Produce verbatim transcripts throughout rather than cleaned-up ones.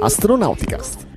Astronauticast.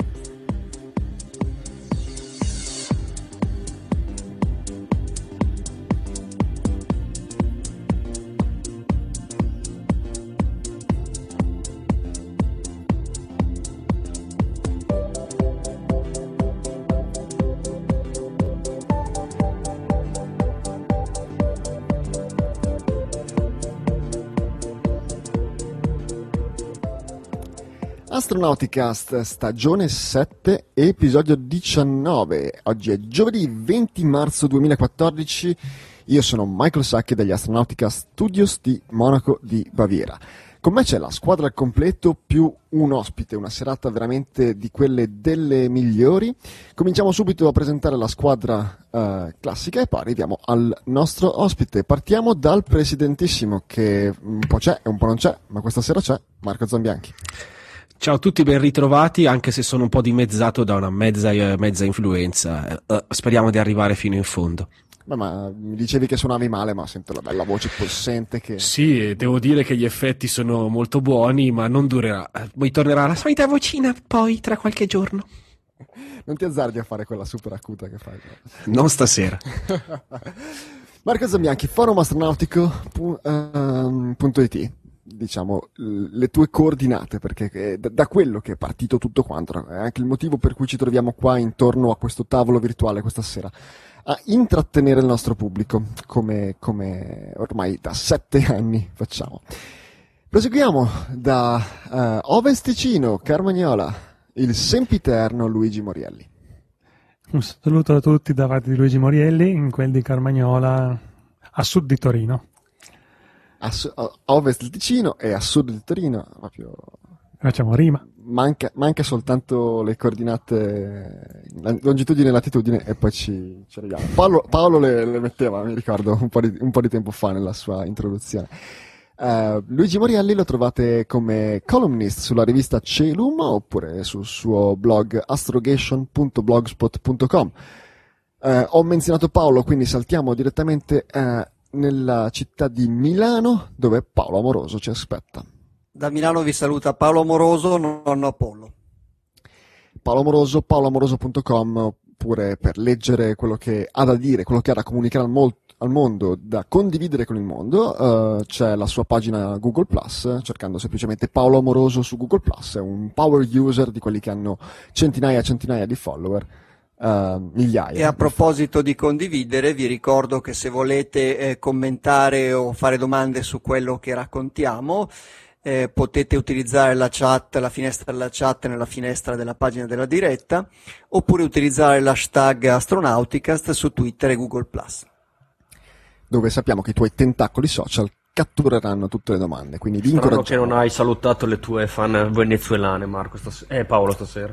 Astronauticast, stagione sette, episodio diciannove. Oggi è giovedì venti marzo duemilaquattordici. Io sono Michael Sacchi degli Astronauticast Studios di Monaco di Baviera. Con me c'è la squadra al completo più un ospite, una serata veramente di quelle delle migliori. Cominciamo subito a presentare la squadra uh, classica e poi arriviamo al nostro ospite. Partiamo dal presidentissimo che un po' c'è e un po' non c'è, ma questa sera c'è, Marco Zambianchi. Ciao a tutti, ben ritrovati, anche se sono un po' dimezzato da una mezza, mezza influenza. Uh, speriamo di arrivare fino in fondo. Beh, ma mi dicevi che suonavi male, ma sento la bella voce possente che... Sì, devo dire che gli effetti sono molto buoni, ma non durerà. Poi tornerà la solita vocina poi tra qualche giorno. Non ti azzardi a fare quella super acuta che fai. Non stasera. Marco Zambianchi, forum astronautico punto it. Diciamo le tue coordinate, perché da, da quello che è partito tutto quanto è anche il motivo per cui ci troviamo qua intorno a questo tavolo virtuale questa sera, a intrattenere il nostro pubblico come, come ormai da sette anni facciamo. Proseguiamo da uh, Ovest Ticino, Carmagnola, il sempiterno Luigi Morielli. Un saluto a tutti da parte di Luigi Morielli, in quel di Carmagnola, a sud di Torino. A, su- a ovest del Ticino e a sud di Torino, proprio facciamo rima. Manca, manca soltanto le coordinate longitudine e latitudine e poi ci, ci arriviamo. Paolo, Paolo le, le metteva, mi ricordo, un po' di, un po' di tempo fa nella sua introduzione. Uh, Luigi Morielli lo trovate come columnist sulla rivista Celum oppure sul suo blog astrogation punto blogspot punto com. Uh, ho menzionato Paolo, quindi saltiamo direttamente uh, nella città di Milano, dove Paolo Amoroso ci aspetta. Da Milano vi saluta Paolo Amoroso, nonno Apollo. Paolo Amoroso, paolo amoroso punto com, oppure per leggere quello che ha da dire, quello che ha da comunicare al, mol- al mondo, da condividere con il mondo, uh, c'è la sua pagina Google Plus, cercando semplicemente Paolo Amoroso su Google Plus, è un power user di quelli che hanno centinaia e centinaia di follower. Uh, migliaia. E a proposito di condividere, vi ricordo che se volete eh, commentare o fare domande su quello che raccontiamo, eh, potete utilizzare la chat, la finestra della chat nella finestra della pagina della diretta, oppure utilizzare l'hashtag Astronauticast su Twitter e Google Plus, dove sappiamo che i tuoi tentacoli social cattureranno tutte le domande. Quindi vi Strano incoraggiamo. che non hai salutato le tue fan venezuelane, Marco, stas- eh, Paolo stasera.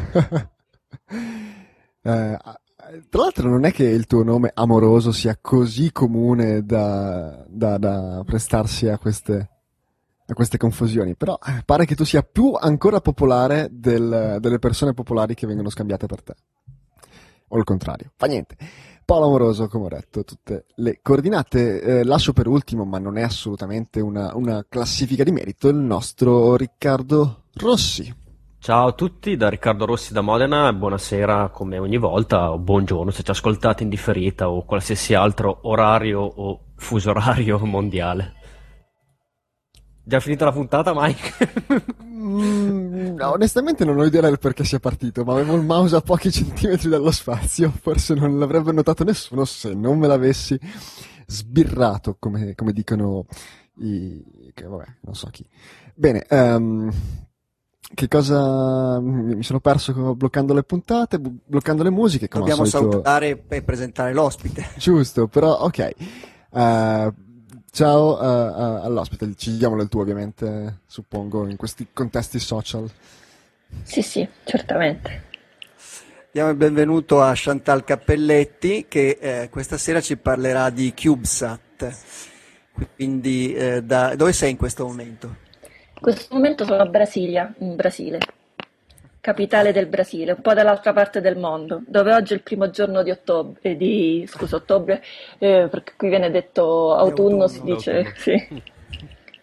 Eh, tra l'altro non è che il tuo nome Amoroso sia così comune da, da, da prestarsi a queste, a queste confusioni, però eh, pare che tu sia più ancora popolare del, delle persone popolari che vengono scambiate per te. O il contrario. Fa niente. Paolo Amoroso, come ho detto, tutte le coordinate. Eh, lascio per ultimo, ma non è assolutamente una, una classifica di merito, il nostro Riccardo Rossi. Ciao a tutti, da Riccardo Rossi da Modena, buonasera come ogni volta, o buongiorno se ci ascoltate in differita o qualsiasi altro orario o fuso orario mondiale. Già finita la puntata, Mike? mm, no, onestamente non ho idea del perché sia partito, ma avevo il mouse a pochi centimetri dallo spazio, forse non l'avrebbe notato nessuno se non me l'avessi sbirrato, come, come dicono i... che vabbè, non so chi. Bene, um, che cosa mi sono perso bloccando le puntate, bloccando le musiche, come dobbiamo al solito... salutare e presentare l'ospite. Giusto, però ok. Uh, ciao uh, uh, all'ospite, ci diamo del tuo ovviamente, suppongo, in questi contesti social. Sì, sì, certamente. Diamo il benvenuto a Chantal Cappelletti che eh, questa sera ci parlerà di CubeSat. Quindi eh, da dove sei in questo momento? In questo momento sono a Brasilia, in Brasile, capitale del Brasile, un po' dall'altra parte del mondo, dove oggi è il primo giorno di ottobre, di, scusa, ottobre, eh, perché qui viene detto autunno, autunno, si dice, autunno. sì.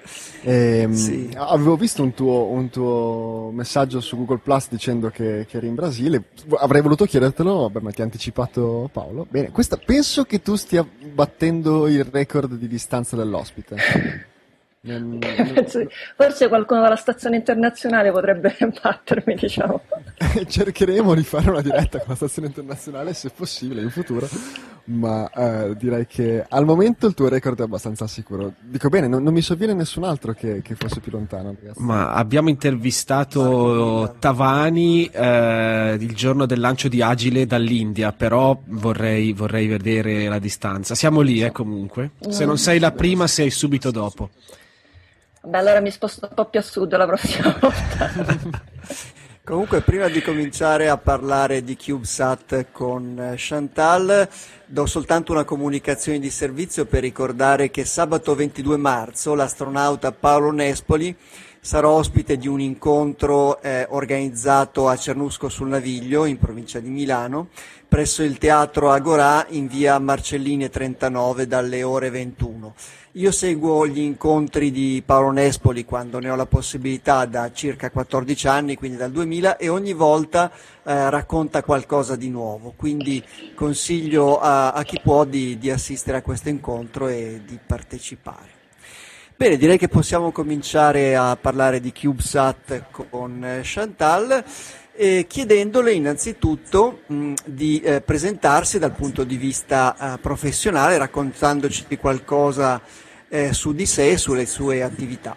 Ehm, Sì. Avevo visto un tuo, un tuo messaggio su Google Plus dicendo che, che eri in Brasile. Avrei voluto chiedertelo, vabbè, ma ti ha anticipato Paolo. Bene, questa, penso che tu stia battendo il record di distanza dell'ospite. Non- non- Forse qualcuno dalla stazione internazionale potrebbe battermi, diciamo. Cercheremo di fare una diretta con la stazione internazionale se possibile in futuro, ma eh, direi che al momento il tuo record è abbastanza sicuro. Dico bene, non, non mi sovviene nessun altro che, che fosse più lontano, ragazzi. Ma abbiamo intervistato Tavani eh, il giorno del lancio di Agile dall'India, però vorrei, vorrei vedere la distanza. Siamo lì, eh, comunque. Se non sei la prima, sei subito dopo. Beh, allora mi sposto un po' più a sud la prossima volta. Comunque, prima di cominciare a parlare di CubeSat con Chantal, do soltanto una comunicazione di servizio per ricordare che sabato ventidue marzo l'astronauta Paolo Nespoli sarà ospite di un incontro eh, organizzato a Cernusco sul Naviglio, in provincia di Milano, presso il Teatro Agorà in via Marcellini trentanove dalle ore ventuno. Io seguo gli incontri di Paolo Nespoli quando ne ho la possibilità da circa quattordici anni, quindi dal duemila, e ogni volta eh, racconta qualcosa di nuovo, quindi consiglio a, a chi può di, di assistere a questo incontro e di partecipare. Bene, direi che possiamo cominciare a parlare di CubeSat con Chantal, eh, chiedendole innanzitutto mh, di eh, presentarsi dal punto di vista eh, professionale, raccontandoci qualcosa eh, su di sé e sulle sue attività.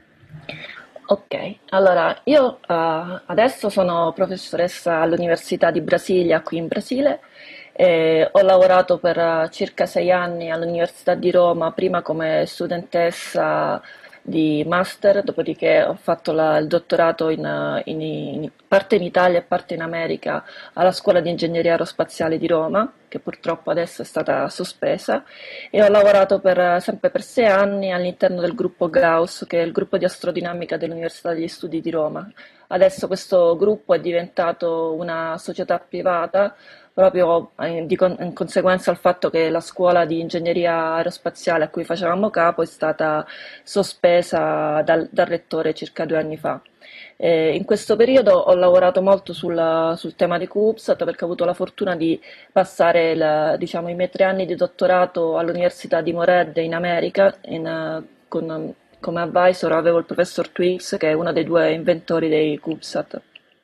Ok, allora io uh, adesso sono professoressa all'Università di Brasilia, qui in Brasile. E ho lavorato per uh, circa sei anni all'Università di Roma, prima come studentessa di master, dopodiché ho fatto la- il dottorato in, uh, in- in- parte in Italia e parte in America alla Scuola di Ingegneria Aerospaziale di Roma, che purtroppo adesso è stata sospesa, e ho lavorato per, uh, sempre per sei anni all'interno del gruppo Gauss, che è il gruppo di astrodinamica dell'Università degli Studi di Roma. Adesso questo gruppo è diventato una società privata proprio eh, di con- in conseguenza al fatto che la scuola di ingegneria aerospaziale a cui facevamo capo è stata sospesa dal, dal rettore circa due anni fa. Eh, in questo periodo ho lavorato molto sul, sul tema di CubeSat perché ho avuto la fortuna di passare il- diciamo, i miei tre anni di dottorato all'Università di Morehead in America in, eh, con, come advisor avevo il professor Twiggs, che è uno dei due inventori dei CubeSat.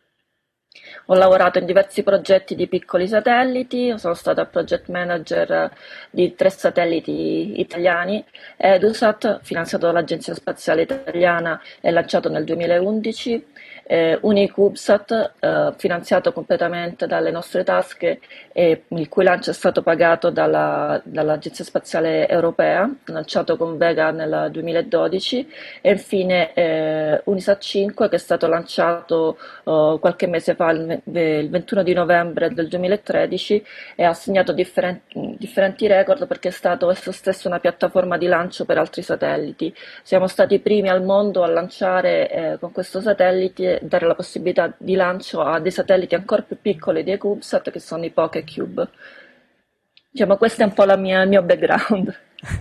Ho lavorato in diversi progetti di piccoli satelliti, sono stata project manager di tre satelliti italiani, EduSat, finanziato dall'Agenzia Spaziale Italiana e lanciato nel duemilaundici, eh, UniCubeSat, eh, finanziato completamente dalle nostre tasche e il cui lancio è stato pagato dalla- dall'Agenzia Spaziale Europea, lanciato con Vega nel duemiladodici, e infine eh, Unisat cinque che è stato lanciato eh, qualche mese fa, il ve- il ventuno di novembre del duemilatredici, e ha segnato differen- differenti record perché è stato esso stesso una piattaforma di lancio per altri satelliti. Siamo stati i primi al mondo a lanciare eh, con questo satellite, dare la possibilità di lancio a dei satelliti ancora più piccoli dei CubeSat, che sono i Pocket Cube. Diciamo, questo è un po' la mia- il mio background.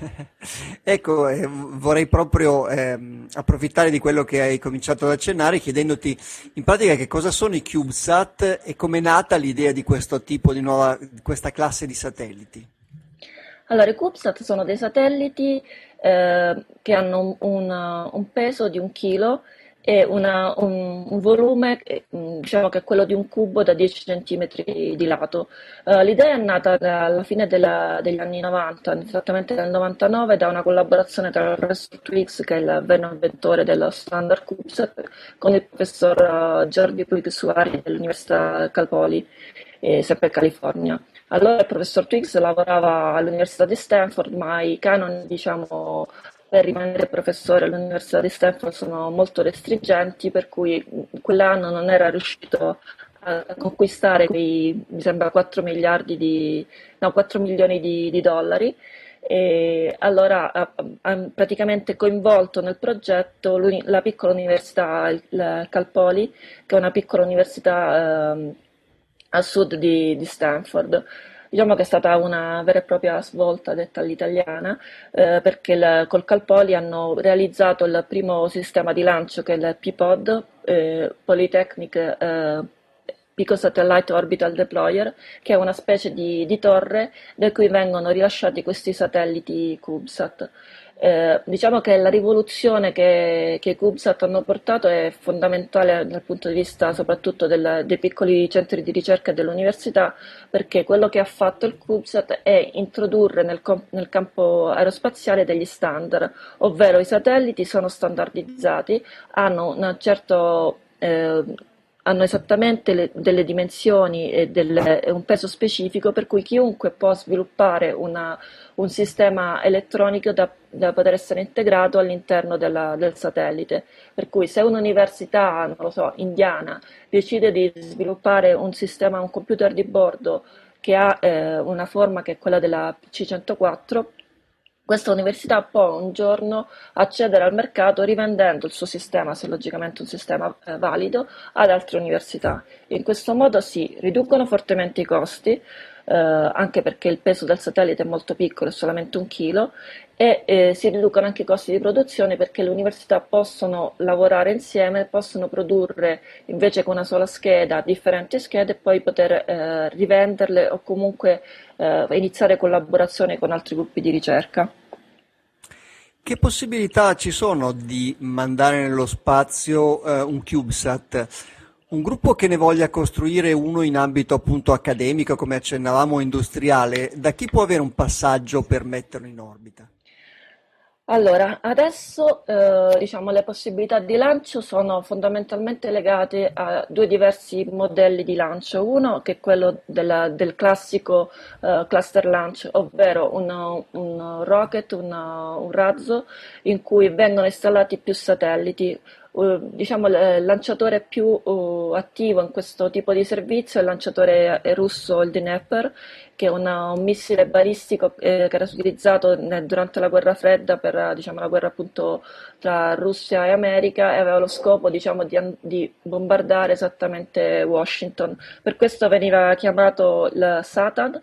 Ecco, eh, vorrei proprio ehm, approfittare di quello che hai cominciato ad accennare, chiedendoti in pratica che cosa sono i CubeSat e come è nata l'idea di questo tipo di nuova, di questa classe di satelliti. Allora, i CubeSat sono dei satelliti eh, che hanno un, un- un peso di un chilo e una- un, un volume, eh, mh, diciamo che è quello di un cubo da dieci centimetri di lato. Eh, l'idea è nata da- alla fine della- degli anni novanta, esattamente nel novantanove, da una collaborazione tra il professor Twiggs, che è il vero inventore dello standard CubeSat, con il professor eh, Jordi Puig-Suari dell'Università Cal Poly, eh, sempre in California. Allora il professor Twiggs lavorava all'Università di Stanford, ma i canoni, diciamo, per rimanere professore all'Università di Stanford sono molto restringenti, per cui in quell'anno non era riuscito a conquistare quei, mi sembra, quattro miliardi di, no, quattro milioni di, di dollari. E allora ha, ha praticamente coinvolto nel progetto l'uni- la piccola università, il, il Cal Poly, che è una piccola università ehm, a sud di, di Stanford. Diciamo che è stata una vera e propria svolta detta all'italiana, eh, perché il- col Calpoli hanno realizzato il primo sistema di lancio che è il P-Pod, eh, Polytechnic eh, Pico Satellite Orbital Deployer, che è una specie di, di torre da cui vengono rilasciati questi satelliti CubeSat. Eh, diciamo che la rivoluzione che, che i CubeSat hanno portato è fondamentale dal punto di vista soprattutto del- dei piccoli centri di ricerca e dell'università, perché quello che ha fatto il CubeSat è introdurre nel, com- nel campo aerospaziale degli standard, ovvero i satelliti sono standardizzati, hanno un certo eh, hanno esattamente le- delle dimensioni e del- e un peso specifico per cui chiunque può sviluppare una- un sistema elettronico da, da poter essere integrato all'interno della- del satellite. Per cui se un'università, non lo so, indiana, decide di sviluppare un sistema, un computer di bordo che ha eh, una forma che è quella della P C centoquattro, questa università può un giorno accedere al mercato rivendendo il suo sistema, se logicamente un sistema eh, valido, ad altre università. In questo modo si riducono fortemente i costi, eh, anche perché il peso del satellite è molto piccolo, è solamente un chilo, e eh, si riducono anche i costi di produzione perché le università possono lavorare insieme, possono produrre invece con una sola scheda differenti schede e poi poter eh, rivenderle o comunque eh, iniziare collaborazione con altri gruppi di ricerca. Che possibilità ci sono di mandare nello spazio eh, un CubeSat? Un gruppo che ne voglia costruire uno in ambito appunto accademico, come accennavamo, industriale, da chi può avere un passaggio per metterlo in orbita? Allora, adesso eh, diciamo, le possibilità di lancio sono fondamentalmente legate a due diversi modelli di lancio. Uno che è quello della- del classico eh, cluster launch, ovvero un, un rocket, un, un razzo in cui vengono installati più satelliti. Eh, diciamo, il lanciatore più eh, attivo in questo tipo di servizio è il lanciatore russo, il Dnepr, che è una- un missile balistico eh, che era utilizzato nel- durante la guerra fredda per eh, diciamo, la guerra appunto tra Russia e America e aveva lo scopo diciamo, di, an- di bombardare esattamente Washington. Per questo veniva chiamato il Satan.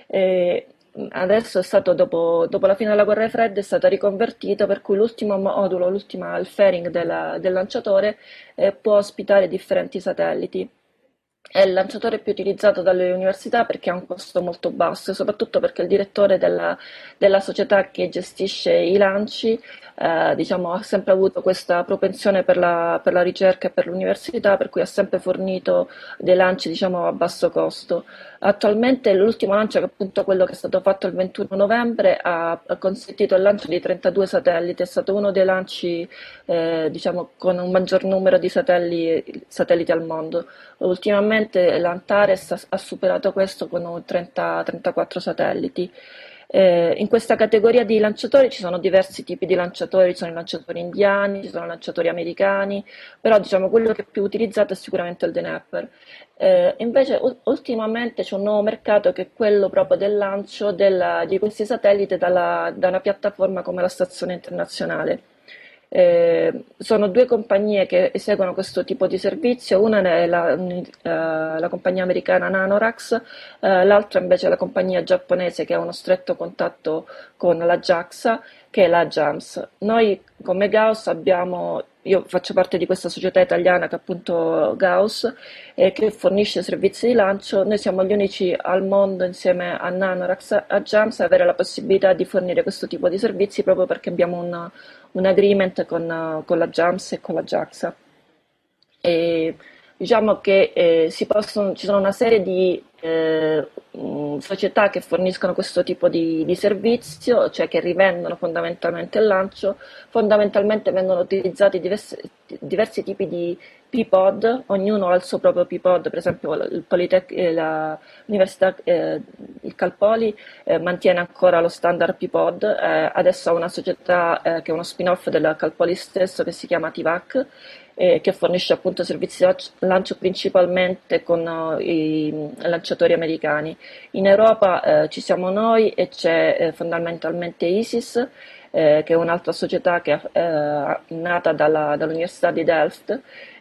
E adesso è stato dopo, dopo la fine della guerra fredda è stato riconvertito per cui l'ultimo modulo, l'ultima, il fairing della- del lanciatore eh, può ospitare differenti satelliti. È il lanciatore più utilizzato dalle università perché ha un costo molto basso e soprattutto perché il direttore della, della società che gestisce i lanci, eh, diciamo, ha sempre avuto questa propensione per la, per la ricerca e per l'università, per cui ha sempre fornito dei lanci, diciamo, a basso costo. Attualmente l'ultimo lancio, che è appunto quello che è stato fatto il ventuno novembre, ha, ha consentito il lancio di trentadue satelliti, è stato uno dei lanci, eh, diciamo, con un maggior numero di satelliti, satelliti al mondo. Ultimamente l'Antares ha, ha superato questo con trenta trentaquattro satelliti. Eh, in questa categoria di lanciatori ci sono diversi tipi di lanciatori, ci sono i lanciatori indiani, ci sono i lanciatori americani, però diciamo quello che è più utilizzato è sicuramente il Dnepr. Eh, invece u- ultimamente c'è un nuovo mercato che è quello proprio del lancio della- di questi satelliti dalla- da una piattaforma come la Stazione Internazionale. Eh, sono due compagnie che eseguono questo tipo di servizio, una è la, eh, la compagnia americana Nanorax, eh, l'altra invece è la compagnia giapponese che ha uno stretto contatto con la JAXA, che è la JAMS. Noi come Gauss abbiamo, io faccio parte di questa società italiana che è appunto Gauss, eh, che fornisce servizi di lancio. Noi siamo gli unici al mondo insieme a Nanorax, a JAMS, a avere la possibilità di fornire questo tipo di servizi proprio perché abbiamo un un agreement con, eh, con la JAMS e con la JAXA. E diciamo che eh, si possono, ci sono una serie di eh, mh, società che forniscono questo tipo di, di servizio, cioè che rivendono fondamentalmente il lancio. Fondamentalmente vengono utilizzati diversi, diversi tipi di P-Pod, ognuno ha il suo proprio P-Pod, per esempio il Politec- eh, la- l'Università, eh, il Calpoli eh, mantiene ancora lo standard P-Pod, eh, adesso ha una società eh, che è uno spin-off del Calpoli stesso che si chiama Tivac, eh, che fornisce appunto servizi di lancio lancio principalmente con eh, i lanciatori americani. In Europa eh, ci siamo noi e c'è eh, fondamentalmente ISIS, eh, che è un'altra società che è eh, nata dalla- dall'Università di Delft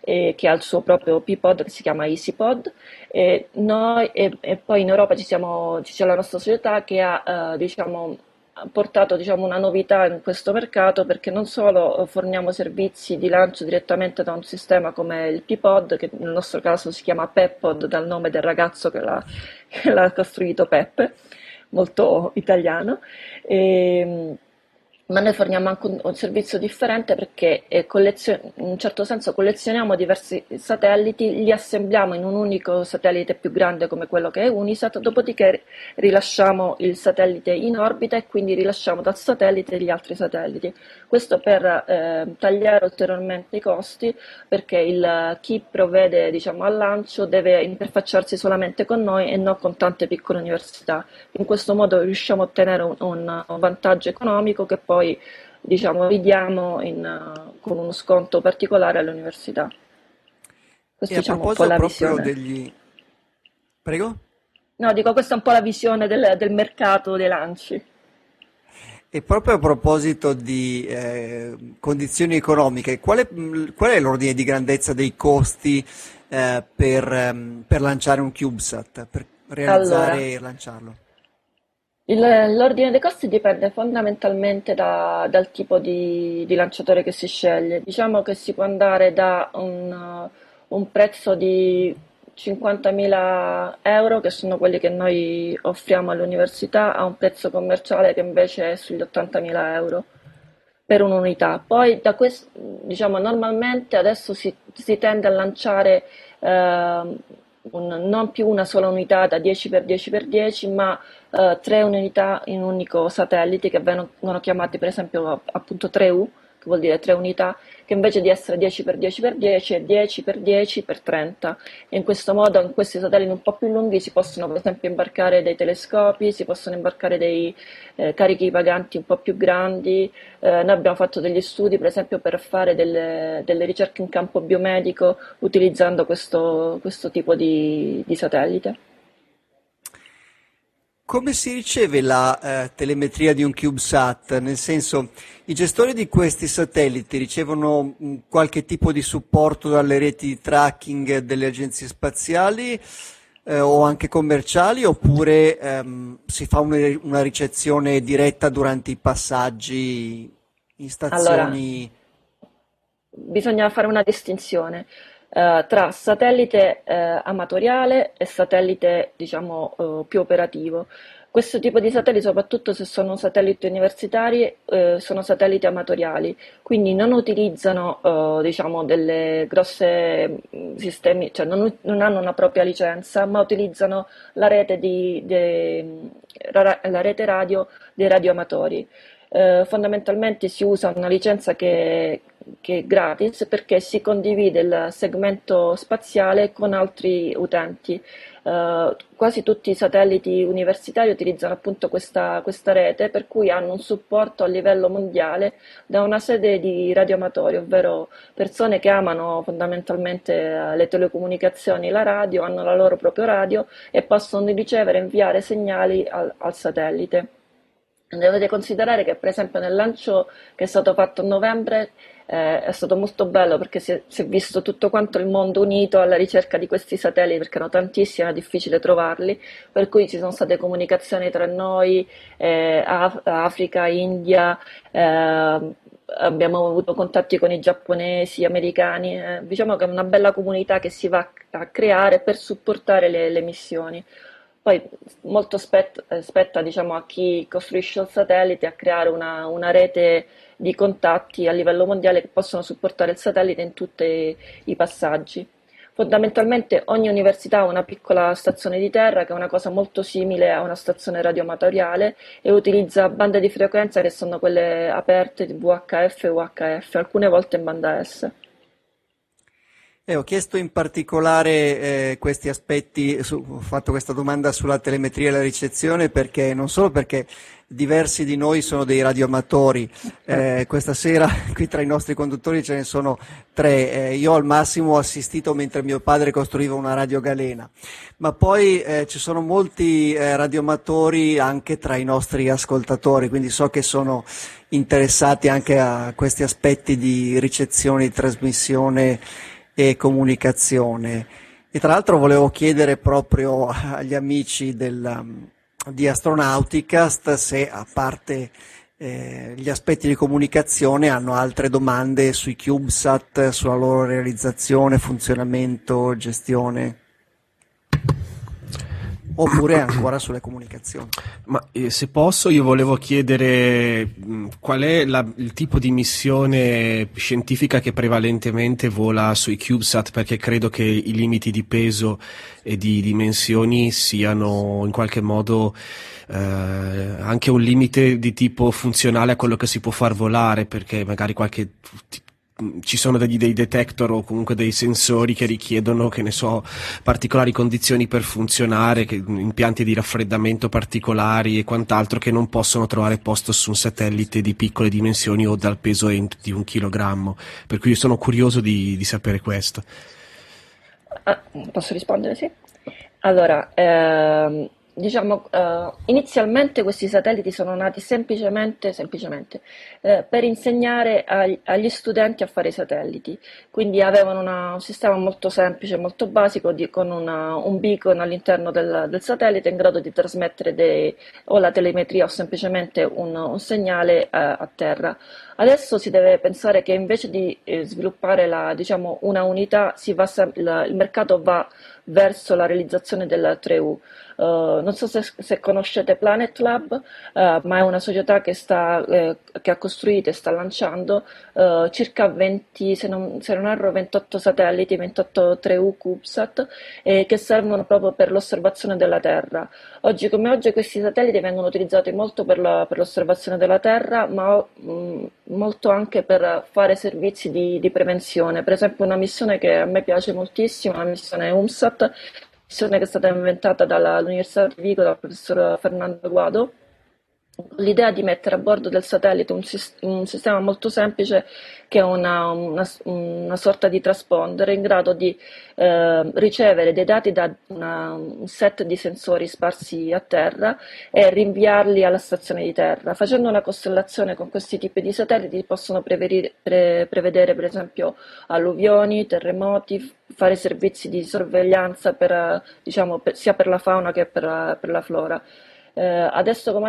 eh, che ha il suo proprio P-Pod che si chiama EasyPod. E, noi, e, e poi in Europa ci, siamo, ci c'è la nostra società che ha eh, diciamo, ha portato diciamo, una novità in questo mercato, perché non solo forniamo servizi di lancio direttamente da un sistema come il P-Pod, che nel nostro caso si chiama Peppod dal nome del ragazzo che l'ha, che l'ha costruito, Peppe, molto italiano, e, ma noi forniamo anche un, un servizio differente, perché eh, collezio- in un certo senso collezioniamo diversi satelliti, li assembliamo in un unico satellite più grande come quello che è Unisat, dopodiché rilasciamo il satellite in orbita e quindi rilasciamo dal satellite gli altri satelliti. Questo per eh, tagliare ulteriormente i costi, perché il, chi provvede diciamo, al lancio deve interfacciarsi solamente con noi e non con tante piccole università. In questo modo riusciamo a ottenere un, un, un vantaggio economico che poi diciamo, ridiamo in, uh, con uno sconto particolare alle università. Questa E a diciamo, un po' proposito la proprio visione. degli... Prego? No, dico, questa è un po' la visione del, del mercato dei lanci. E proprio a proposito di eh, condizioni economiche, qual è, qual è l'ordine di grandezza dei costi eh, per, ehm, per lanciare un CubeSat, per realizzare Allora, e lanciarlo? il- l'ordine dei costi dipende fondamentalmente da- dal tipo di, di lanciatore che si sceglie. Diciamo che si può andare da un, uh, un prezzo di cinquantamila euro, che sono quelli che noi offriamo all'università, a un prezzo commerciale che invece è sugli ottantamila euro per un'unità. Poi da questo, diciamo, normalmente adesso si, si tende a lanciare ehm, un- non più una sola unità da dieci per dieci per dieci, ma eh, tre unità in un unico satellite, che vengono chiamati per esempio appunto tre U, che vuol dire tre unità, che invece di essere dieci per dieci per dieci è dieci per dieci per trenta. E in questo modo in questi satelliti un po' più lunghi si possono per esempio imbarcare dei telescopi, si possono imbarcare dei eh, carichi paganti un po' più grandi. Eh, noi abbiamo fatto degli studi per esempio per fare delle, delle ricerche in campo biomedico utilizzando questo, questo tipo di, di satellite. Come si riceve la eh, telemetria di un CubeSat? Nel senso, i gestori di questi satelliti ricevono mh, qualche tipo di supporto dalle reti di tracking delle agenzie spaziali eh, o anche commerciali, oppure ehm, si fa una, una ricezione diretta durante i passaggi in Allora, stazioni? bisogna fare una distinzione eh, tra satellite eh, amatoriale e satellite, diciamo, eh, più operativo. Questo tipo di satelliti, soprattutto se sono satelliti universitari, eh, sono satelliti amatoriali, quindi non utilizzano, eh, diciamo, delle grosse mh, sistemi, cioè non, ut- non hanno una propria licenza, ma utilizzano la rete di, de- ra- la rete radio dei radioamatori. Eh, fondamentalmente si usa una licenza che, che è gratis, perché si condivide il segmento spaziale con altri utenti. Eh, quasi tutti i satelliti universitari utilizzano appunto questa, questa rete, per cui hanno un supporto a livello mondiale da una sede di radioamatori, ovvero persone che amano fondamentalmente eh, le telecomunicazioni, la radio, hanno la loro propria radio e possono ricevere e inviare segnali al al satellite. Dovete considerare che per esempio nel lancio che è stato fatto a novembre eh, è stato molto bello, perché si è, si è visto tutto quanto il mondo unito alla ricerca di questi satelliti, perché erano tantissimi, era difficile trovarli, per cui ci sono state comunicazioni tra noi, eh, Af- Africa, India, eh, abbiamo avuto contatti con i giapponesi, americani, eh, diciamo che è una bella comunità che si va a creare per supportare le, le missioni. Poi molto spetta, eh, spetta, diciamo, a chi costruisce il satellite a creare una, una rete di contatti a livello mondiale che possono supportare il satellite in tutti i passaggi. Fondamentalmente ogni università ha una piccola stazione di terra, che è una cosa molto simile a una stazione radioamatoriale, e utilizza bande di frequenza che sono quelle aperte di V H F e U H F, alcune volte in banda S. Eh, ho chiesto in particolare eh, questi aspetti, su- ho fatto questa domanda sulla telemetria e la ricezione, perché non solo perché diversi di noi sono dei radioamatori, eh, questa sera qui tra i nostri conduttori ce ne sono tre, eh, io al massimo ho assistito mentre mio padre costruiva una radiogalena, ma poi eh, ci sono molti eh, radioamatori anche tra i nostri ascoltatori, quindi so che sono interessati anche a questi aspetti di ricezione, di trasmissione e comunicazione. E tra l'altro volevo chiedere proprio agli amici del, di Astronauticast se, a parte eh, gli aspetti di comunicazione, hanno altre domande sui CubeSat, sulla loro realizzazione, funzionamento, gestione, oppure ancora sulle comunicazioni. Ma eh, se posso, io volevo chiedere mh, qual è la- il tipo di missione scientifica che prevalentemente vola sui CubeSat, perché credo che i limiti di peso e di dimensioni siano in qualche modo eh, anche un limite di tipo funzionale a quello che si può far volare, perché magari qualche ti- ci sono degli, dei detector o comunque dei sensori che richiedono, che ne so, particolari condizioni per funzionare, che, impianti di raffreddamento particolari e quant'altro, che non possono trovare posto su un satellite di piccole dimensioni o dal peso ent- di un chilogrammo. Per cui io sono curioso di, di sapere questo. Ah, posso rispondere? Sì. Allora, ehm, diciamo, eh, inizialmente questi satelliti sono nati semplicemente, semplicemente eh, per insegnare agli, agli studenti a fare i satelliti. Quindi avevano una- un sistema molto semplice, molto basico, di- con una- un beacon all'interno del, del satellite in grado di trasmettere dei- o la telemetria o semplicemente un, un segnale eh, a terra. Adesso si deve pensare che invece di eh, sviluppare la, diciamo, una unità, si va sem- il, il mercato va verso la realizzazione della tre U. Eh, non so se, se conoscete Planet Lab, eh, ma è una società che, sta, eh, che ha costruito e sta lanciando eh, circa venti, se non, se non erro, ventotto satelliti, ventotto tre U CubeSat, eh, che servono proprio per l'osservazione della Terra. Oggi come oggi questi satelliti vengono utilizzati molto per la- per l'osservazione della Terra, ma mh, molto anche per fare servizi di, di prevenzione. Per esempio una missione che a me piace moltissimo, la missione UMSAT, missione che è stata inventata dall'Università di Vigo, dal professor Fernando Guado. L'idea di mettere a bordo del satellite un, sis- un sistema molto semplice che è una, una- una sorta di transponder in grado di eh, ricevere dei dati da una- un set di sensori sparsi a terra e rinviarli alla stazione di terra. Facendo una costellazione con questi tipi di satelliti possono prevenire- pre- prevedere per esempio alluvioni, terremoti, fare servizi di sorveglianza per, eh, diciamo, per- sia per la fauna che per per la flora. Eh, adesso come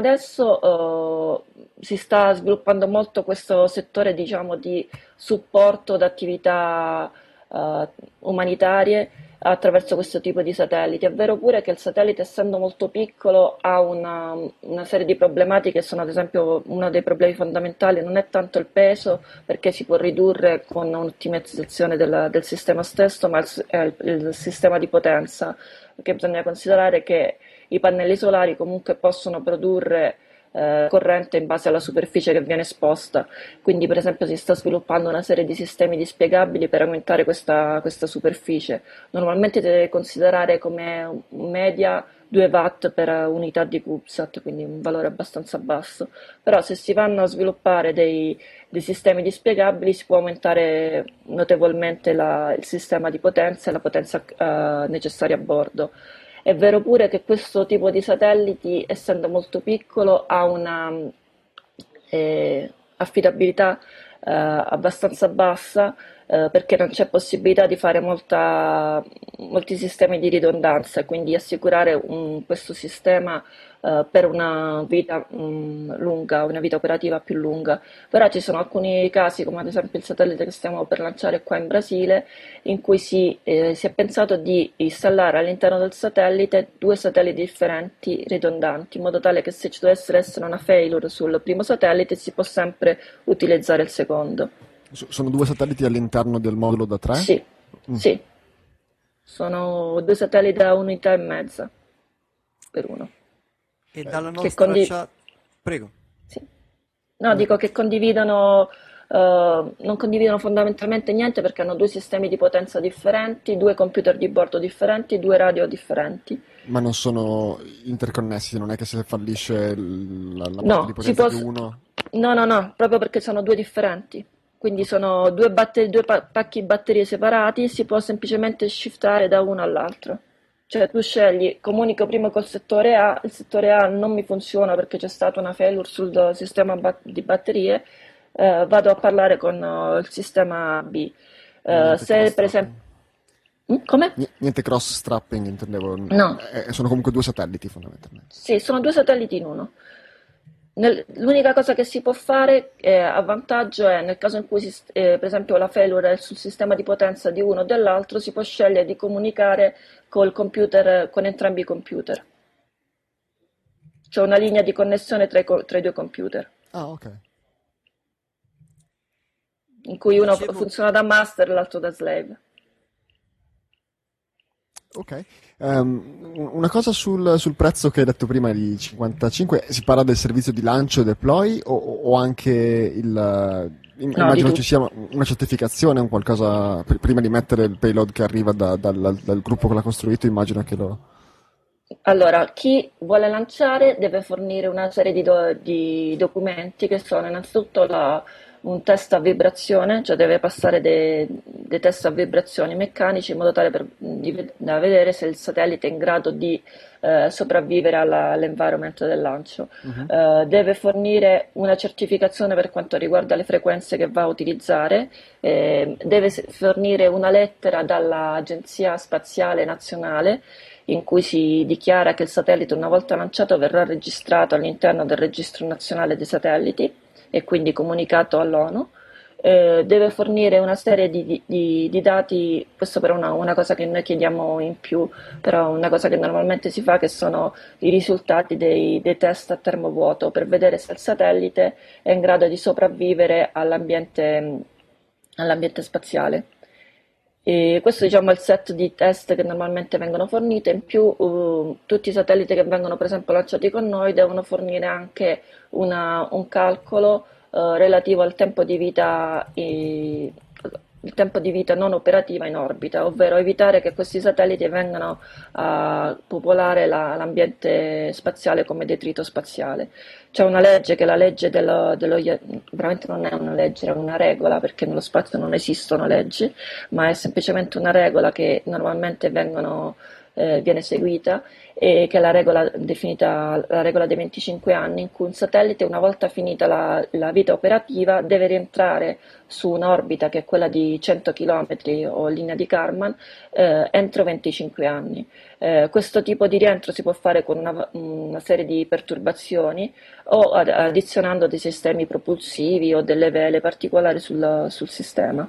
adesso eh, si sta sviluppando molto questo settore, diciamo, di supporto ad attività eh, umanitarie attraverso questo tipo di satelliti. È vero pure che il satellite, essendo molto piccolo, ha una, una serie di problematiche, sono ad esempio uno dei problemi fondamentali, non è tanto il peso, perché si può ridurre con un'ottimizzazione del, del sistema stesso, ma il, è il, il sistema di potenza, perché bisogna considerare che i pannelli solari comunque possono produrre eh, corrente in base alla superficie che viene esposta, quindi per esempio si sta sviluppando una serie di sistemi dispiegabili per aumentare questa, questa superficie. Normalmente si deve considerare come media due watt per unità di CubeSat, quindi un valore abbastanza basso, però se si vanno a sviluppare dei, dei sistemi dispiegabili si può aumentare notevolmente la- il sistema di potenza e la potenza eh, necessaria a bordo. È vero pure che questo tipo di satelliti, essendo molto piccolo, ha una eh, affidabilità eh, abbastanza bassa, eh, perché non c'è possibilità di fare molta- molti sistemi di ridondanza e quindi assicurare un- questo sistema eh, per una vita mm, lunga, una vita operativa più lunga. Però ci sono alcuni casi, come ad esempio il satellite che stiamo per lanciare qua in Brasile, in cui si, eh, si è pensato di installare all'interno del satellite due satelliti differenti ridondanti, in modo tale che se ci dovesse essere una failure sul primo satellite si può sempre utilizzare il secondo. So- sono due satelliti all'interno del modulo da tre? Sì, Mm. sì, sono due satelliti da unità e mezza per uno. E dalla Che nostra condi- chat, prego. sì. No, dico che condividono, eh, non condividono fondamentalmente niente perché hanno due sistemi di potenza differenti, due computer di bordo differenti, due radio differenti. Ma non sono interconnessi, non è che se fallisce il- la, la parte di No, si potenza può... di uno... No, no, no, proprio perché sono due differenti. Quindi sono due, batter- due pa- pacchi batterie separati, si può semplicemente shiftare da uno all'altro. Cioè tu scegli, comunico prima col settore A, il settore A non mi funziona perché c'è stata una failure sul sistema ba- di batterie, eh, vado a parlare con eh, il sistema B. Uh, Niente se per cross-strapping. esempio... Come? Niente cross-strapping, intendevo. No. Eh, sono comunque due satelliti fondamentalmente. Sì, sono due satelliti in uno. Nel- l'unica cosa che si può fare eh, a vantaggio è nel caso in cui si st- eh, per esempio la failure è sul sistema di potenza di uno o dell'altro, si può scegliere di comunicare col computer, con entrambi i computer. C'è una linea di connessione tra i, co- tra i due computer, Ah, ok. in cui uno f- Dicevo, funziona da master e l'altro da slave. Ok. Ehm, una cosa sul, sul prezzo che hai detto prima di cinquantacinque, si parla del servizio di lancio e deploy o, o anche il... No, di Immagino tutto. ci sia una certificazione, un qualcosa pr- prima di mettere il payload che arriva da- dal, dal gruppo che l'ha costruito, immagino che lo... Allora, chi vuole lanciare deve fornire una serie di, do- di documenti che sono innanzitutto la- un test a vibrazione, cioè deve passare dei, dei test a vibrazioni meccanici in modo tale per, di- da vedere se il satellite è in grado di eh, sopravvivere alla- all'environment del lancio. Mhm. Eh, deve fornire una certificazione per quanto riguarda le frequenze che va a utilizzare, eh, deve se- fornire una lettera dall'Agenzia Spaziale Nazionale in cui si dichiara che il satellite una volta lanciato verrà registrato all'interno del Registro Nazionale dei Satelliti e quindi comunicato all'ONU. Eh, deve fornire una serie di, di- di dati, questo però è una, una cosa che noi chiediamo in più, però una cosa che normalmente si fa, che sono i risultati dei, dei test a termovuoto per vedere se il satellite è in grado di sopravvivere all'ambiente all'ambiente spaziale. E questo diciamo è il set di test che normalmente vengono fornite, in più uh, tutti i satelliti che vengono per esempio lanciati con noi devono fornire anche una- un calcolo uh, relativo al tempo di vita, eh, il tempo di vita non operativa in orbita, ovvero evitare che questi satelliti vengano a popolare la- l'ambiente spaziale come detrito spaziale. C'è una legge che è la legge dello, dello, veramente non è una legge, è una regola, perché nello spazio non esistono leggi, ma è semplicemente una regola che normalmente vengono, eh, viene seguita e che è la regola definita la regola dei venticinque anni, in cui un satellite, una volta finita la, la vita operativa, deve rientrare su un'orbita che è quella di cento chilometri o linea di Kármán eh, entro venticinque anni. Eh, questo tipo di rientro si può fare con una, una serie di perturbazioni o ad- addizionando dei sistemi propulsivi o delle vele particolari sul, sul sistema.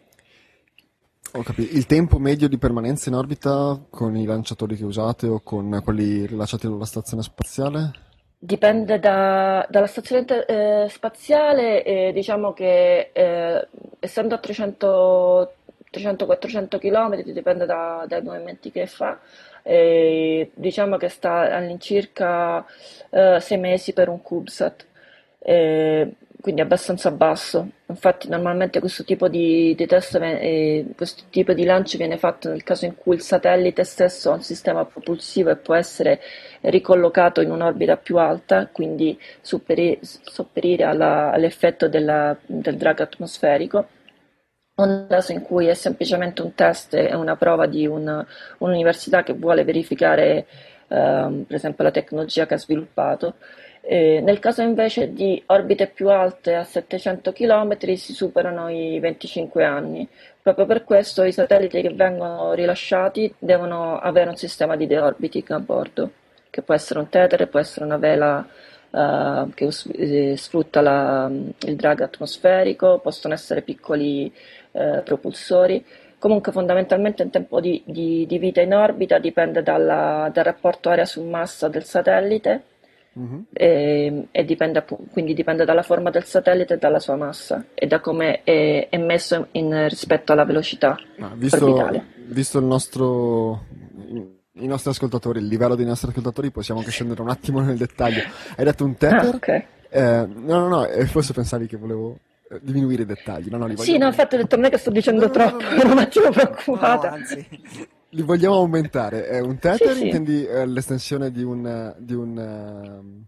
Ho capito. Il tempo medio di permanenza in orbita con i lanciatori che usate o con quelli rilasciati dalla stazione spaziale? Dipende da- dalla stazione inter- eh, spaziale e diciamo che eh, essendo a trecento quattrocento km, dipende da- dai movimenti che fa, e diciamo che sta all'incirca eh, sei mesi per un CubeSat, eh, quindi abbastanza basso. Infatti normalmente questo tipo di, di test, ve- eh, questo tipo di lancio viene fatto nel caso in cui il satellite stesso ha un sistema propulsivo e può essere ricollocato in un'orbita più alta, quindi supperi- sopperire alla- all'effetto della- del drag atmosferico, o nel caso in cui è semplicemente un test e una prova di un- un'università che vuole verificare ehm, per esempio la tecnologia che ha sviluppato. Eh, nel caso invece di orbite più alte a settecento chilometri si superano i venticinque anni. Proprio per questo i satelliti che vengono rilasciati devono avere un sistema di deorbiting a bordo, che può essere un tetere, può essere una vela eh, che us- eh, sfrutta la- il drag atmosferico, possono essere piccoli eh, propulsori. Comunque fondamentalmente il tempo di, di- di vita in orbita dipende dalla- dal rapporto area su massa del satellite Mhm. e, e dipende appu- quindi dipende dalla forma del satellite e dalla sua massa e da come è, è messo in, rispetto alla velocità Ah, visto, orbitale. visto il nostro, i nostri ascoltatori, il livello dei nostri ascoltatori, possiamo anche scendere un attimo nel dettaglio. Hai detto un Ah, tether? ok. Eh, no, no, no, eh, forse pensavi che volevo eh, diminuire i dettagli. No, no, li Sì, vogliamo, no, infatti ho detto non è che sto dicendo no, no, no, troppo, no, no. ero un attimo no, preoccupata. anzi, Li vogliamo aumentare. È un tether, Sì, sì. intendi eh, l'estensione di un... eh, Di un ehm,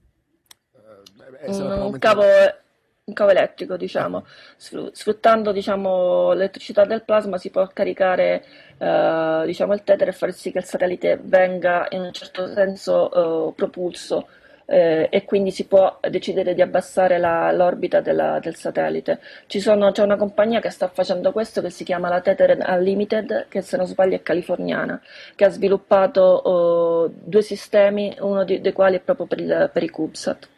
eh, se la un, però un aumentare- cavo, un cavo elettrico, diciamo, Sfru- sfruttando, diciamo, l'elettricità del plasma si può caricare, eh, diciamo, il tether e far sì che il satellite venga in un certo senso, eh, propulso, eh, e quindi si può decidere di abbassare la- l'orbita della- del satellite. Ci sono- c'è una compagnia che sta facendo questo che si chiama la Tether Unlimited, che se non sbaglio è californiana, che ha sviluppato oh, due sistemi, uno di- dei quali è proprio per, il- per i CubeSat,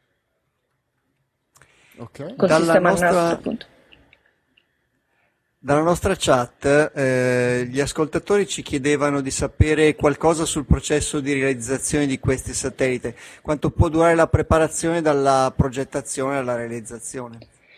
Ok. col Dalla sistema Nast nostra, appunto. dalla nostra chat, eh, gli ascoltatori ci chiedevano di sapere qualcosa sul processo di realizzazione di questi satelliti, quanto può durare la preparazione dalla progettazione alla realizzazione.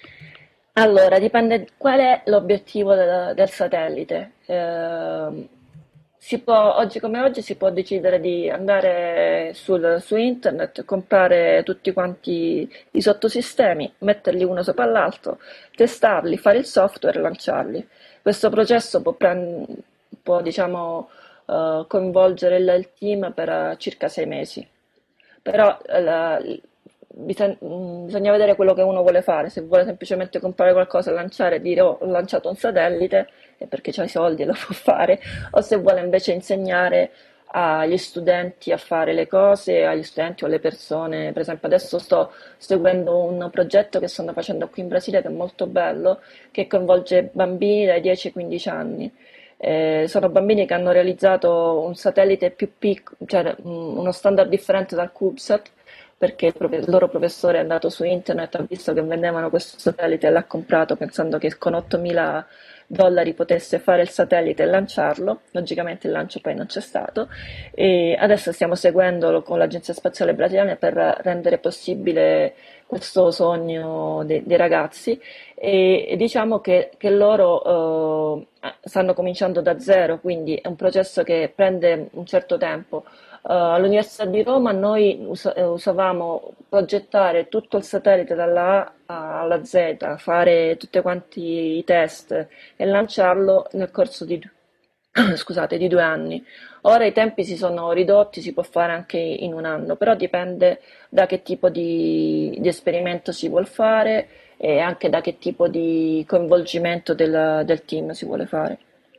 Allora, dipende qual è l'obiettivo del, del satellite. Ehm, si può, oggi come oggi si può decidere di andare sul- su internet, comprare tutti quanti i sottosistemi, metterli uno sopra l'altro, testarli, fare il software e lanciarli. Questo processo può, pren- può, diciamo, eh, coinvolgere il, il team per eh, circa sei mesi. Però eh, la- bisog- mh, bisogna vedere quello che uno vuole fare, se vuole semplicemente comprare qualcosa e lanciare e dire oh, ho lanciato un satellite, è perché ha i soldi e lo può fare, o se vuole invece insegnare agli studenti a fare le cose, agli studenti o alle persone. Per esempio adesso sto seguendo un progetto che stanno facendo qui in Brasile che è molto bello, che coinvolge bambini dai dieci ai quindici anni. Eh, sono bambini che hanno realizzato un satellite più piccolo, cioè mm, uno standard differente dal CubeSat, perché il, profe- il loro professore è andato su internet, ha visto che vendevano questo satellite e l'ha comprato pensando che con ottomila dollari potesse fare il satellite e lanciarlo. Logicamente il lancio poi non c'è stato e adesso stiamo seguendolo con l'Agenzia Spaziale Brasiliana per rendere possibile questo sogno dei, dei ragazzi e, e diciamo che, che loro eh, stanno cominciando da zero, quindi è un processo che prende un certo tempo. Uh, all'Università di Roma noi us- eh, usavamo progettare tutto il satellite dalla A alla Z, fare tutti quanti i test e lanciarlo nel corso di, du- scusate, di due anni. Ora i tempi si sono ridotti, si può fare anche in un anno, però dipende da che tipo di, di esperimento si vuole fare e anche da che tipo di coinvolgimento del, del team si vuole fare.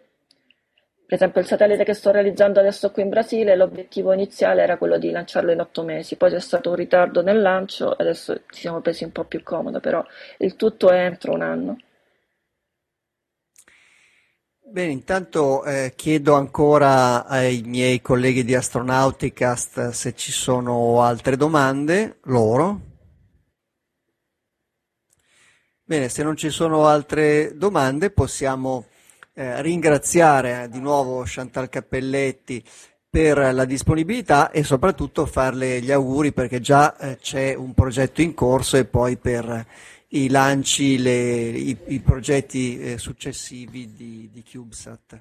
Per esempio il satellite che sto realizzando adesso qui in Brasile, l'obiettivo iniziale era quello di lanciarlo in otto mesi, poi c'è stato un ritardo nel lancio e adesso ci siamo presi un po' più comodo, però il tutto è entro un anno. Bene, intanto eh, chiedo ancora ai miei colleghi di Astronauticast se ci sono altre domande, loro. Bene, se non ci sono altre domande possiamo eh, ringraziare eh, di nuovo Chantal Cappelletti per la disponibilità e soprattutto farle gli auguri perché già eh, c'è un progetto in corso e poi per i lanci, le- i, i progetti eh, successivi di, di CubeSat.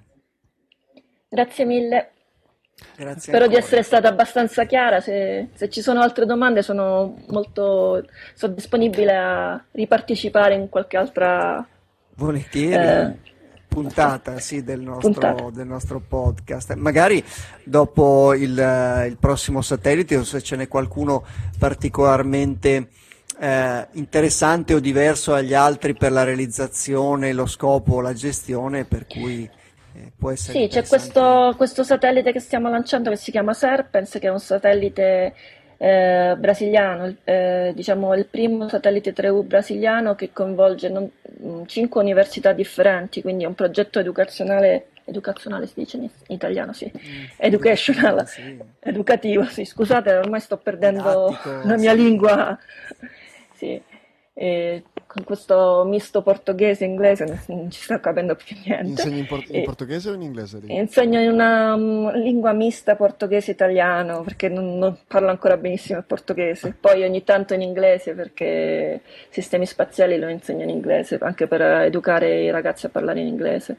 Grazie mille, Grazie spero di ancora. essere stata abbastanza chiara, se, se ci sono altre domande sono molto, sono disponibile a ripartecipare in qualche altra Volentieri, eh, puntata sì, del puntata. nostro, del nostro podcast. Magari dopo il, eh, il prossimo satellite, o se ce n'è qualcuno particolarmente eh, interessante o diverso agli altri per la realizzazione, lo scopo, la gestione, per cui eh, può essere Sì, c'è interessante. questo, questo satellite che stiamo lanciando che si chiama Serpens, che è un satellite eh, brasiliano, il- eh, diciamo il primo satellite tre U brasiliano che coinvolge non- mh, cinque università differenti, quindi è un progetto educazionale, educazionale si dice in in italiano, sì, Mm, educativo, educational, sì. educativo, sì, scusate, ormai sto perdendo Didattico, la mia sì. lingua, sì, e con questo misto portoghese-inglese non non ci sto capendo più niente. Insegni in, por- in E portoghese o in inglese lì? insegno in una mm, lingua mista portoghese-italiano perché non, non parlo ancora benissimo il portoghese, poi ogni tanto in inglese perché sistemi spaziali lo insegno in inglese, anche per educare i ragazzi a parlare in inglese.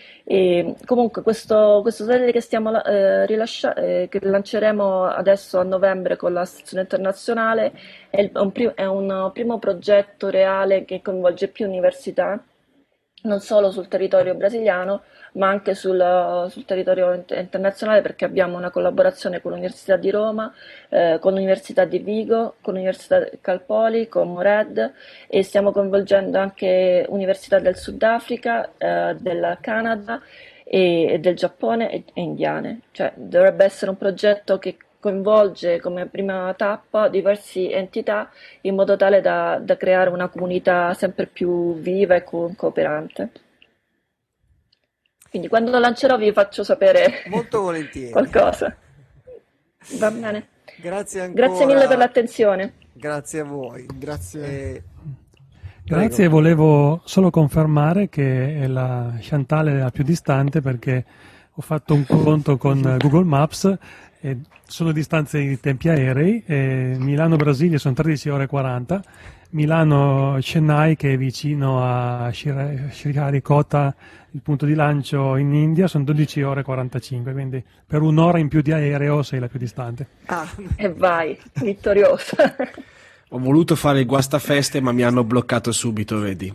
E comunque questo, questo satellite che stiamo la- eh, rilascia- eh, che lanceremo adesso a novembre con la stazione internazionale è, il- un, pri- è un primo progetto reale che coinvolge più università, non solo sul territorio brasiliano, ma anche sul, sul territorio int- internazionale, perché abbiamo una collaborazione con l'Università di Roma, eh, con l'Università di Vigo, con l'Università Cal Poly, con Mored e stiamo coinvolgendo anche università del Sudafrica, eh, del Canada e, e del Giappone e, e indiane. Cioè, dovrebbe essere un progetto che coinvolge come prima tappa diverse entità in modo tale da, da creare una comunità sempre più viva e co- cooperante. Quindi quando lo lancerò vi faccio sapere Molto volentieri. qualcosa. Va bene. Grazie ancora. Grazie mille per l'attenzione. Grazie a voi. Grazie. Eh, Grazie, volevo solo confermare che la Chantal è la più distante perché ho fatto un conto con Google Maps e sono distanze di tempi aerei, e Milano-Brasilia sono tredici ore e quaranta, Milano-Chennai, che è vicino a Sriharikota, il punto di lancio in India, sono dodici ore e quarantacinque, quindi per un'ora in più di aereo sei la più distante. ah, E vai, vittoriosa. Ho voluto fare il guastafeste, ma mi hanno bloccato subito, vedi.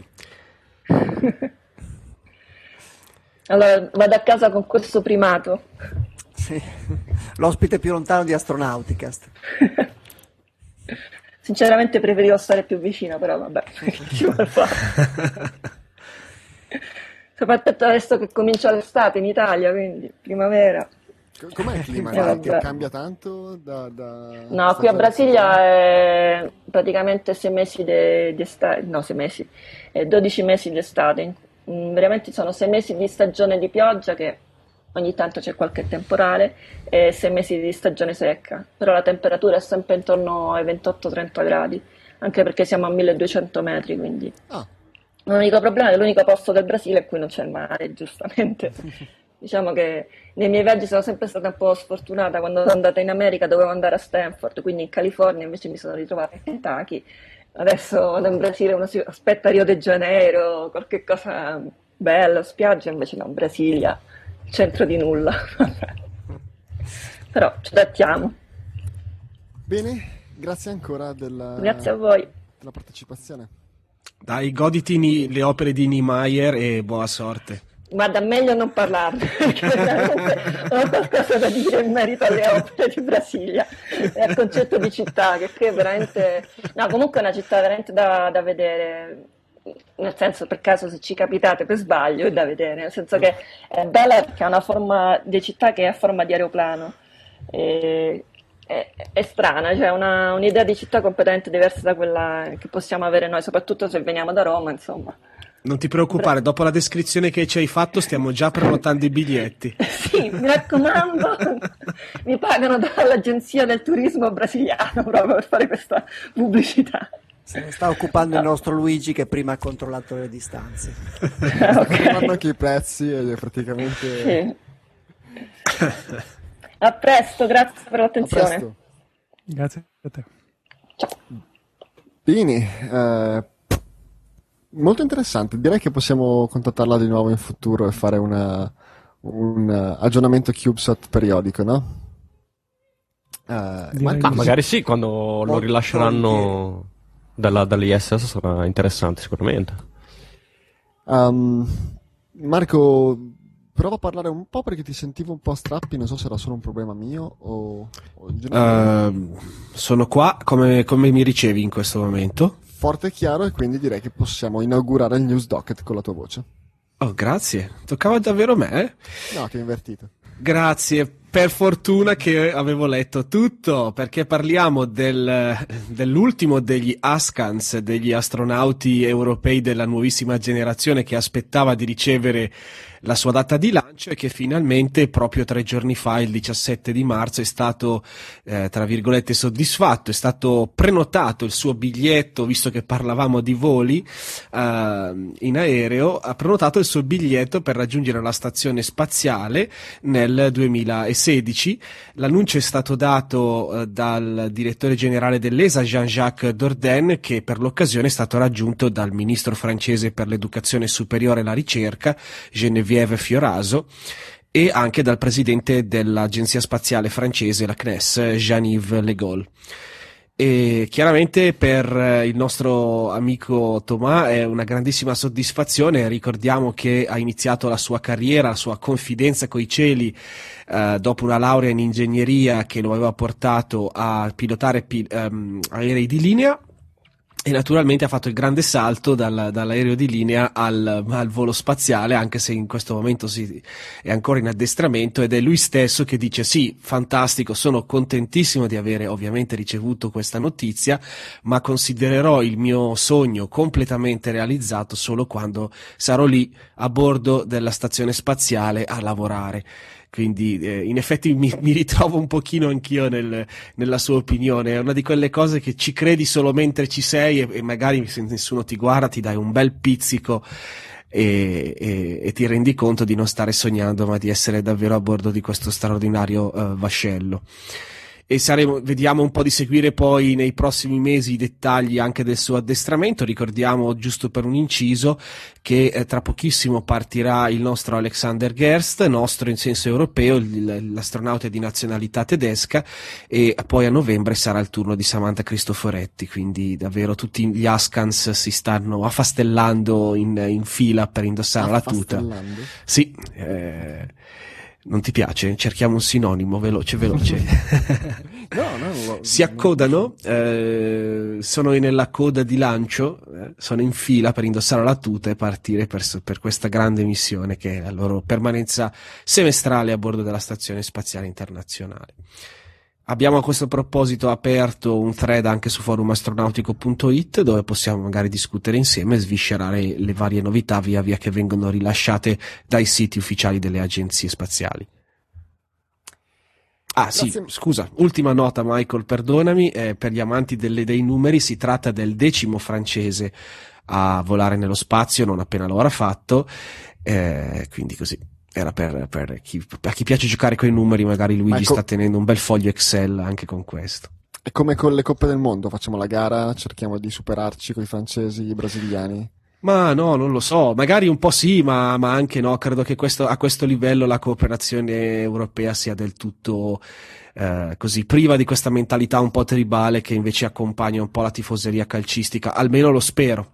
Allora vado a casa con questo primato. sì. L'ospite più lontano di Astronauticast. Sinceramente preferivo stare più vicino, però vabbè, che ci vuole fare? Soprattutto adesso che comincia l'estate in Italia, quindi primavera. Com'è il clima? Eh, Che vabbè. cambia tanto da, da No, qui a stagione Brasilia è praticamente sei mesi di di estate, no, sei mesi, è dodici mesi di estate. Mm, Veramente sono sei mesi di stagione di pioggia, che ogni tanto c'è qualche temporale, e sei mesi di stagione secca. Però la temperatura è sempre intorno ai ventotto trenta gradi, anche perché siamo a milleduecento metri, quindi Ah, l'unico problema è che l'unico posto del Brasile in cui non c'è il mare, giustamente. Diciamo che nei miei viaggi sono sempre stata un po' sfortunata. Quando sono andata in America dovevo andare a Stanford, quindi in California invece mi sono ritrovata in Kentucky. Adesso vado in Brasile, uno si aspetta Rio de Janeiro, qualche cosa bella, spiaggia, invece no, Brasilia, centro di nulla. Però ci adattiamo. bene, grazie ancora della, Grazie a voi. della partecipazione. Dai, goditi ni- le opere di Niemeyer e buona sorte. Guarda, meglio non parlarne, perché veramente ho qualcosa da dire in merito alle opere di Brasilia e al concetto di città, che qui è veramente... No, comunque è una città veramente da, da vedere, nel senso, per caso se ci capitate per sbaglio è da vedere, nel senso che è bella perché ha una forma di città che è a forma di aeroplano. E... È, è strana, cioè una, un'idea di città completamente diversa da quella che possiamo avere noi, soprattutto se veniamo da Roma, insomma. Non ti preoccupare, dopo la descrizione che ci hai fatto stiamo già prenotando i biglietti. Sì, mi raccomando, mi pagano dall'agenzia del turismo brasiliano proprio per fare questa pubblicità. Se ne sta occupando il nostro Luigi, che prima ha controllato le distanze. Fanno anche i prezzi e praticamente... Sì. A presto, grazie per A l'attenzione. presto. Grazie a te. Bene, eh, molto interessante. Direi che possiamo contattarla di nuovo in futuro e fare una, un eh, aggiornamento CubeSat periodico, no? Eh, Direi Marco, Ah, di magari sì, quando lo Molto rilasceranno dalla, dall'I S S sarà interessante sicuramente. um, Marco, prova a parlare un po' perché ti sentivo un po' a strappi, non so se era solo un problema mio o... o in generale. Ehm, sono qua, come, come mi ricevi in questo momento? Forte e chiaro, e quindi direi che possiamo inaugurare il news docket con la tua voce. Oh, grazie. Toccava davvero me? No, ti ho invertito. Grazie. Per fortuna che avevo letto tutto, perché parliamo del, dell'ultimo degli Askans, degli astronauti europei della nuovissima generazione che aspettava di ricevere la sua data di lancio e che finalmente proprio tre giorni fa, il diciassette di marzo, è stato eh, tra virgolette soddisfatto, è stato prenotato il suo biglietto, visto che parlavamo di voli eh, in aereo, ha prenotato il suo biglietto per raggiungere la stazione spaziale nel duemilasedici. L'annuncio è stato dato eh, dal direttore generale dell'E S A, Jean-Jacques Dordain, che per l'occasione è stato raggiunto dal ministro francese per l'educazione superiore e la ricerca, Geneviève Fioraso, e anche dal presidente dell'agenzia spaziale francese, la C N E S, Jean-Yves Le Gall. E chiaramente per il nostro amico Thomas è una grandissima soddisfazione. Ricordiamo che ha iniziato la sua carriera, la sua confidenza coi cieli eh, dopo una laurea in ingegneria che lo aveva portato a pilotare pi- ehm, aerei di linea, e naturalmente ha fatto il grande salto dal, dall'aereo di linea al, al volo spaziale, anche se in questo momento si, è ancora in addestramento, ed è lui stesso che dice: sì, fantastico, sono contentissimo di avere ovviamente ricevuto questa notizia, ma considererò il mio sogno completamente realizzato solo quando sarò lì a bordo della stazione spaziale a lavorare. Quindi eh, in effetti mi, mi ritrovo un pochino anch'io nel, nella sua opinione. È una di quelle cose che ci credi solo mentre ci sei, e, e magari se nessuno ti guarda ti dai un bel pizzico e, e, e ti rendi conto di non stare sognando, ma di essere davvero a bordo di questo straordinario uh, vascello. E saremo, vediamo un po' di seguire poi nei prossimi mesi i dettagli anche del suo addestramento. Ricordiamo, giusto per un inciso, che eh, tra pochissimo partirà il nostro Alexander Gerst, nostro in senso europeo, il, l'astronauta di nazionalità tedesca, e poi a novembre sarà il turno di Samantha Cristoforetti, quindi davvero tutti gli Askans si stanno affastellando in, in fila per indossare la tuta. Sì, eh, non ti piace? Cerchiamo un sinonimo veloce veloce. no, no, no, si accodano, eh, sono nella coda di lancio, eh, sono in fila per indossare la tuta e partire per, per questa grande missione che è la loro permanenza semestrale a bordo della Stazione Spaziale Internazionale. Abbiamo a questo proposito aperto un thread anche su forum astronautico punto it, dove possiamo magari discutere insieme e sviscerare le varie novità via via che vengono rilasciate dai siti ufficiali delle agenzie spaziali. Ah sì, Grazie. Scusa, ultima nota Michael, perdonami, eh, per gli amanti delle, dei numeri, si tratta del decimo francese a volare nello spazio, non appena lo avrà fatto, eh, quindi così. Era per, per chi, a chi piace giocare con i numeri, magari Luigi co- sta tenendo un bel foglio Excel anche con questo. È come con le Coppe del Mondo, facciamo la gara, cerchiamo di superarci con i francesi, i brasiliani. Ma no, non lo so, magari un po' sì, ma, ma anche no, credo che questo, a questo livello la cooperazione europea sia del tutto eh, così, priva di questa mentalità un po' tribale che invece accompagna un po' la tifoseria calcistica, almeno lo spero.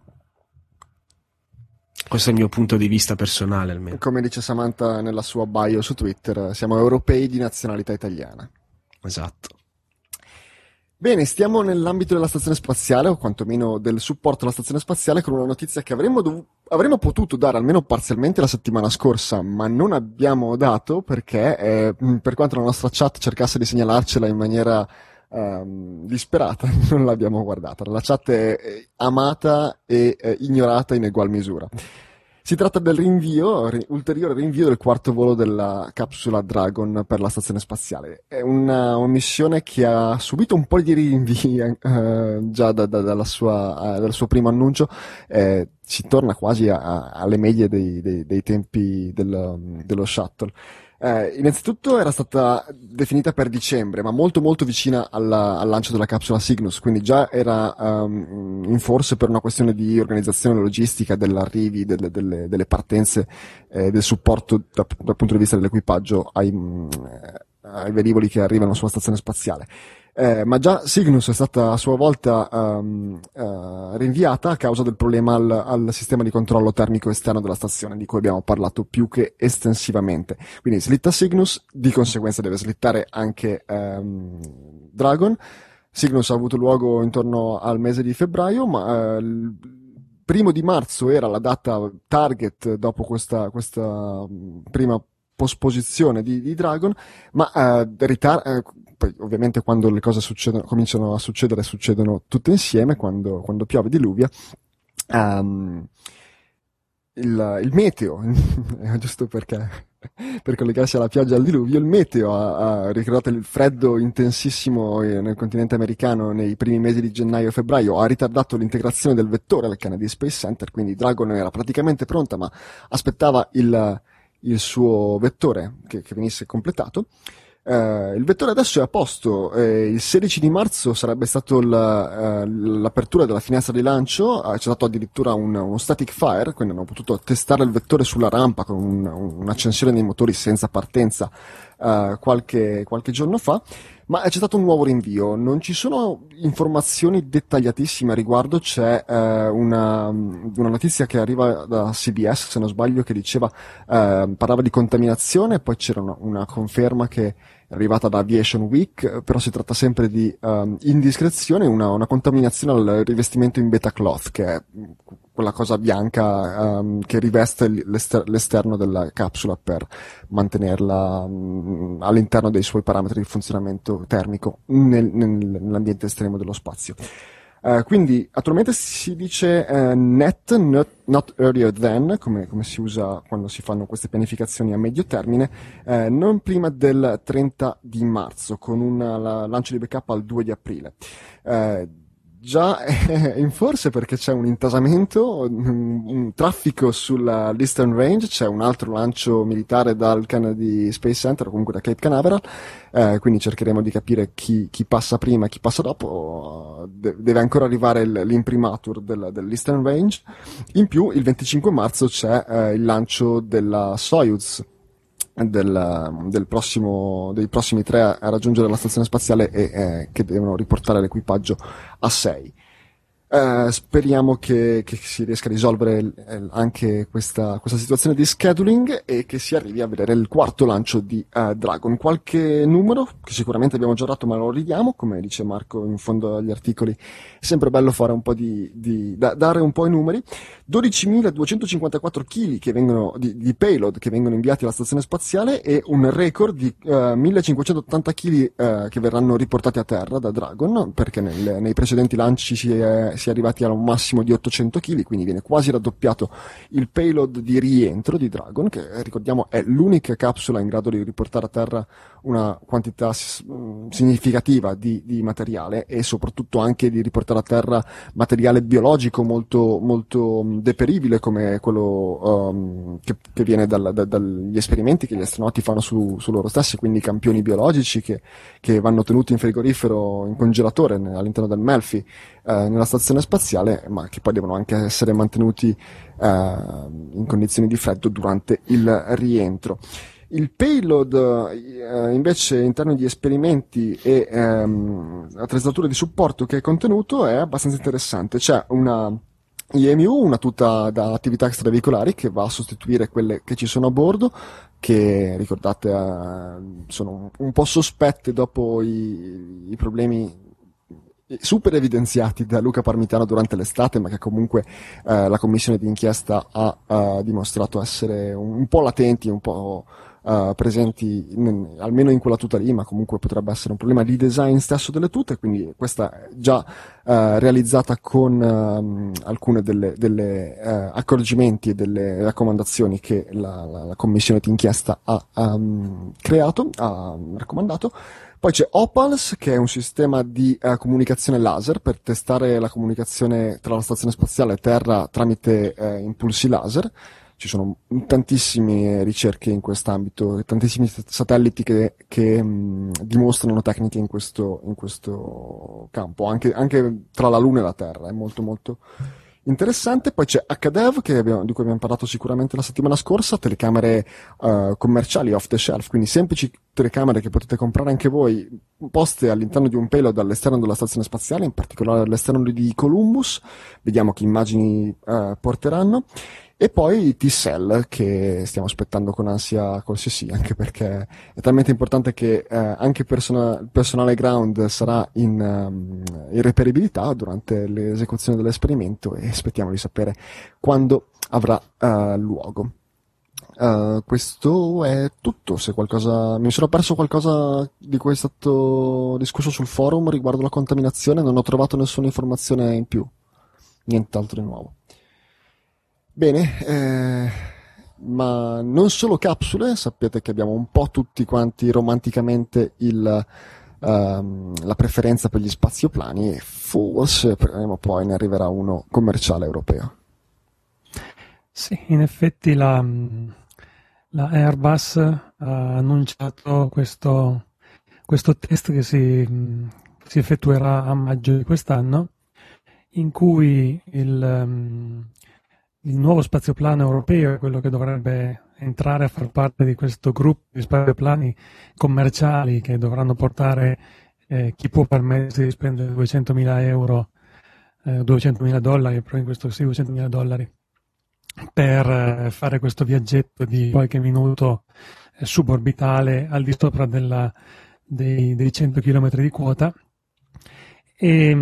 Questo è il mio punto di vista personale, almeno. Come dice Samantha nella sua bio su Twitter, siamo europei di nazionalità italiana. Esatto. Bene, stiamo nell'ambito della stazione spaziale, o quantomeno del supporto alla stazione spaziale, con una notizia che avremmo, dov- avremmo potuto dare almeno parzialmente la settimana scorsa, ma non abbiamo dato perché, eh, per quanto la nostra chat cercasse di segnalarcela in maniera Um, disperata, non l'abbiamo guardata. La chat è amata e eh, ignorata in egual misura. Si tratta del rinvio, ri- ulteriore rinvio del quarto volo della capsula Dragon per la stazione spaziale. È una, una missione che ha subito un po' di rinvii eh, già da, da, dalla sua, eh, dal suo primo annuncio. Eh, si torna quasi a, a, alle medie dei, dei, dei tempi del, dello shuttle. Eh, innanzitutto era stata definita per dicembre, ma molto molto vicina alla, al lancio della capsula Cygnus, quindi già era um, in forse per una questione di organizzazione logistica dell'arrivi, delle, delle, delle partenze, eh, del supporto da, dal punto di vista dell'equipaggio ai, mh, ai velivoli che arrivano sulla stazione spaziale. Eh, ma già Cygnus è stata a sua volta um, uh, rinviata a causa del problema al, al sistema di controllo termico esterno della stazione, di cui abbiamo parlato più che estensivamente. Quindi slitta Cygnus, di conseguenza deve slittare anche um, Dragon. Cygnus ha avuto luogo intorno al mese di febbraio, ma uh, il primo di marzo era la data target dopo questa, questa prima posposizione di, di Dragon, ma uh, ritar- uh, poi ovviamente quando le cose succedono, cominciano a succedere, succedono tutte insieme, quando, quando piove diluvia. Um, il, il meteo, giusto perché per collegarsi alla pioggia e al diluvio, il meteo ha, ha ricordato il freddo intensissimo nel continente americano nei primi mesi di gennaio e febbraio, ha ritardato l'integrazione del vettore al Kennedy Space Center, quindi Dragon era praticamente pronta, ma aspettava il, il suo vettore che, che venisse completato. Uh, il vettore adesso è a posto, eh, il sedici di marzo sarebbe stato la, uh, l'apertura della finestra di lancio, uh, c'è stato addirittura un, uno static fire, quindi hanno potuto testare il vettore sulla rampa con un, un'accensione dei motori senza partenza uh, qualche, qualche giorno fa, ma c'è stato un nuovo rinvio. Non ci sono informazioni dettagliatissime a riguardo, c'è uh, una, una notizia che arriva da C B S, se non sbaglio, che diceva, uh, parlava di contaminazione, poi c'era una, una conferma che arrivata da Aviation Week, però si tratta sempre di um, indiscrezione, una, una contaminazione al rivestimento in beta cloth, che è quella cosa bianca um, che riveste l'ester- l'esterno della capsula per mantenerla um, all'interno dei suoi parametri di funzionamento termico nel, nel, nell'ambiente estremo dello spazio. Uh, quindi attualmente si dice uh, net, not, not earlier than, come, come si usa quando si fanno queste pianificazioni a medio termine, uh, non prima del trenta di marzo, con un la, lancio di backup al due di aprile. Uh, Già è in forse perché c'è un intasamento, un, un traffico sulla Eastern Range, c'è un altro lancio militare dal Kennedy Space Center, o comunque da Cape Canaveral, eh, quindi cercheremo di capire chi, chi passa prima e chi passa dopo. De- deve ancora arrivare l- l'imprimatur del, dell'Eastern Range. In più, il venticinque marzo c'è eh, il lancio della Soyuz, Del, del prossimo, dei prossimi tre a, a raggiungere la stazione spaziale e eh, che devono riportare l'equipaggio a sei. Eh, speriamo che, che si riesca a risolvere eh, anche questa, questa situazione di scheduling e che si arrivi a vedere il quarto lancio di eh, Dragon. Qualche numero che sicuramente abbiamo già dato, ma lo ridiamo, come dice Marco in fondo agli articoli. È sempre bello fare un po' di, di da, dare un po' i numeri. dodicimiladuecentocinquantaquattro chili che vengono di, di payload che vengono inviati alla stazione spaziale e un record di uh, millecinquecentottanta chili uh, che verranno riportati a terra da Dragon, perché nel, nei precedenti lanci si è, si è arrivati a un massimo di ottocento chili, quindi viene quasi raddoppiato il payload di rientro di Dragon, che ricordiamo è l'unica capsula in grado di riportare a terra una quantità s- significativa di, di materiale e soprattutto anche di riportare a terra materiale biologico molto, molto deperibile come quello um, che, che viene dal, da, dagli esperimenti che gli astronauti fanno su, su loro stessi, quindi campioni biologici che, che vanno tenuti in frigorifero, in congelatore all'interno del Melfi eh, nella stazione spaziale, ma che poi devono anche essere mantenuti eh, in condizioni di freddo durante il rientro. Il payload eh, invece in termini di esperimenti e ehm, attrezzature di supporto che è contenuto è abbastanza interessante. C'è una I M U, una tuta da attività extraveicolari che va a sostituire quelle che ci sono a bordo, che ricordate eh, sono un po' sospette dopo i, i problemi super evidenziati da Luca Parmitano durante l'estate, ma che comunque eh, la commissione di inchiesta ha uh, dimostrato essere un, un po' latenti, un po' uh, presenti in, almeno in quella tuta lì, ma comunque potrebbe essere un problema di design stesso delle tute, quindi questa è già uh, realizzata con um, alcune delle, delle uh, accorgimenti e delle raccomandazioni che la, la, la commissione di inchiesta ha um, creato, ha raccomandato. Poi c'è Opals, che è un sistema di uh, comunicazione laser per testare la comunicazione tra la stazione spaziale e Terra tramite uh, impulsi laser. Ci sono tantissime ricerche in quest'ambito, tantissimi satelliti che, che mh, dimostrano tecniche in questo, in questo campo, anche, anche tra la Luna e la Terra. È molto molto interessante. Poi c'è H D E V, che abbiamo, di cui abbiamo parlato sicuramente la settimana scorsa, telecamere uh, commerciali off the shelf, quindi semplici telecamere che potete comprare anche voi, poste all'interno di un payload all'esterno della stazione spaziale, in particolare all'esterno di Columbus. Vediamo che immagini uh, porteranno. E poi T-Cell, che stiamo aspettando con ansia qualsiasi, anche perché è talmente importante che eh, anche persona, il personale ground sarà in, um, in reperibilità durante l'esecuzione dell'esperimento e aspettiamo di sapere quando avrà uh, luogo. Uh, questo è tutto. Se qualcosa mi sono perso qualcosa di cui è stato discusso sul forum riguardo la contaminazione, non ho trovato nessuna informazione in più, nient'altro di nuovo. Bene, eh, ma non solo capsule, sapete che abbiamo un po' tutti quanti romanticamente il, um, la preferenza per gli spazioplani e forse prima o poi ne arriverà uno commerciale europeo. Sì, in effetti la, la Airbus ha annunciato questo, questo test che si, si effettuerà a maggio di quest'anno, in cui il... Il nuovo spazioplano europeo è quello che dovrebbe entrare a far parte di questo gruppo di spazioplani commerciali che dovranno portare eh, chi può permettersi di spendere duecentomila euro, eh, duecentomila dollari, però in questo sì, duecentomila dollari, per eh, fare questo viaggetto di qualche minuto eh, suborbitale al di sopra della, dei, dei cento chilometri di quota. E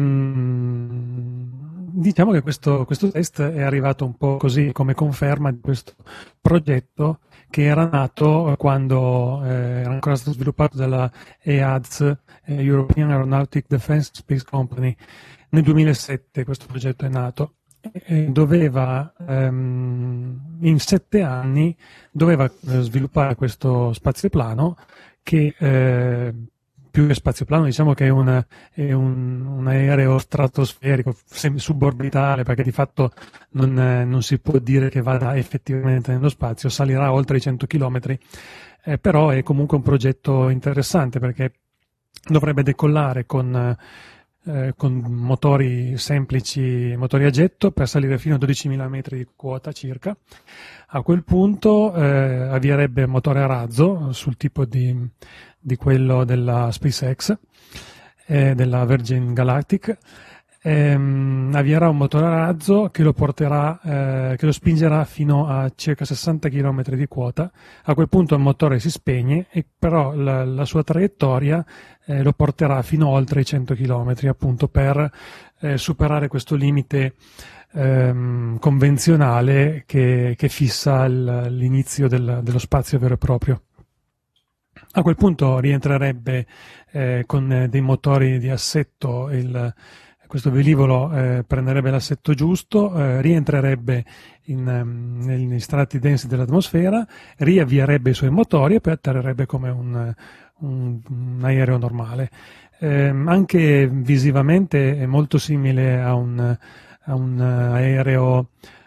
mh, diciamo che questo, questo test è arrivato un po' così come conferma di questo progetto che era nato quando eh, era ancora stato sviluppato dalla E A D S, eh, European Aeronautic Defence Space Company. Nel duemilasette questo progetto è nato e doveva ehm, in sette anni doveva eh, sviluppare questo spazioplano che eh, più che spazioplano diciamo che è, una, è un, un aereo stratosferico suborbitale, perché di fatto non, eh, non si può dire che vada effettivamente nello spazio, salirà oltre i cento chilometri, eh, però è comunque un progetto interessante perché dovrebbe decollare con, eh, con motori semplici, motori a getto, per salire fino a dodicimila metri di quota circa. A quel punto eh, avvierebbe motore a razzo sul tipo di, di quello della SpaceX, eh, della Virgin Galactic. Ehm, avvierà un motore a razzo che lo porterà, eh, che lo spingerà fino a circa sessanta chilometri di quota. A quel punto il motore si spegne, e però la, la sua traiettoria eh, lo porterà fino oltre i cento chilometri, appunto per eh, superare questo limite ehm, convenzionale che, che fissa il, l'inizio del, dello spazio vero e proprio. A quel punto rientrerebbe eh, con dei motori di assetto il questo velivolo eh, prenderebbe l'assetto giusto, eh, rientrerebbe in, um, negli strati densi dell'atmosfera, riavvierebbe i suoi motori e poi atterrerebbe come un, un, un aereo normale. Eh, anche visivamente è molto simile a un, a un aereo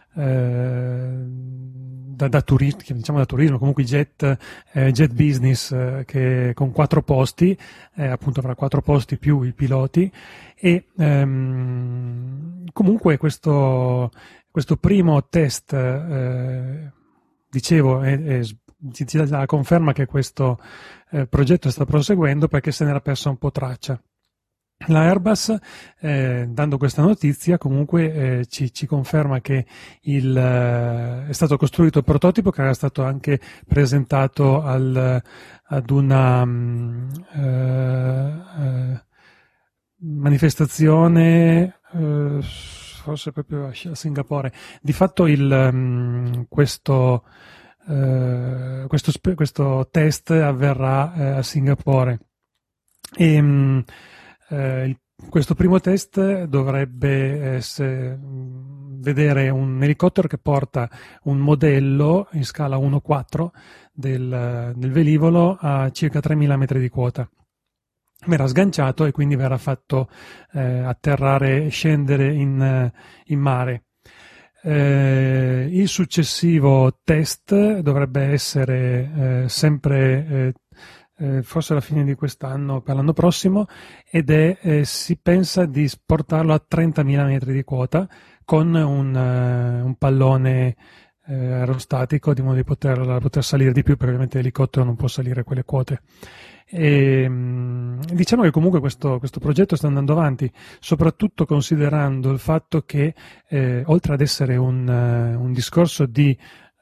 eh, da, da, turismo, diciamo da turismo, comunque jet, eh, jet business, eh, che con quattro posti, eh, appunto avrà quattro posti più i piloti. E ehm, comunque questo, questo primo test, eh, dicevo, è, è, ci dà la conferma che questo eh, progetto sta proseguendo, perché se n'era persa un po' traccia. La Airbus, eh, dando questa notizia, comunque eh, ci, ci conferma che il, eh, è stato costruito il prototipo, che era stato anche presentato al, ad una um, eh, eh, manifestazione, eh, forse proprio a Singapore. Di fatto il, um, questo, eh, questo, questo test avverrà eh, a Singapore. E, um, Eh, questo primo test dovrebbe essere, vedere un elicottero che porta un modello in scala uno quattro del, del velivolo a circa tremila metri di quota. Verrà sganciato e quindi verrà fatto eh, atterrare e scendere in, in mare. Eh, il successivo test dovrebbe essere eh, sempre eh, Eh, forse alla fine di quest'anno, per l'anno prossimo, ed è, eh, si pensa di portarlo a trentamila metri di quota con un, uh, un pallone eh, aerostatico, di modo di poter, poter salire di più, perché ovviamente l'elicottero non può salire quelle quote. E, mh, diciamo che comunque questo, questo progetto sta andando avanti, soprattutto considerando il fatto che eh, oltre ad essere un, uh, un discorso di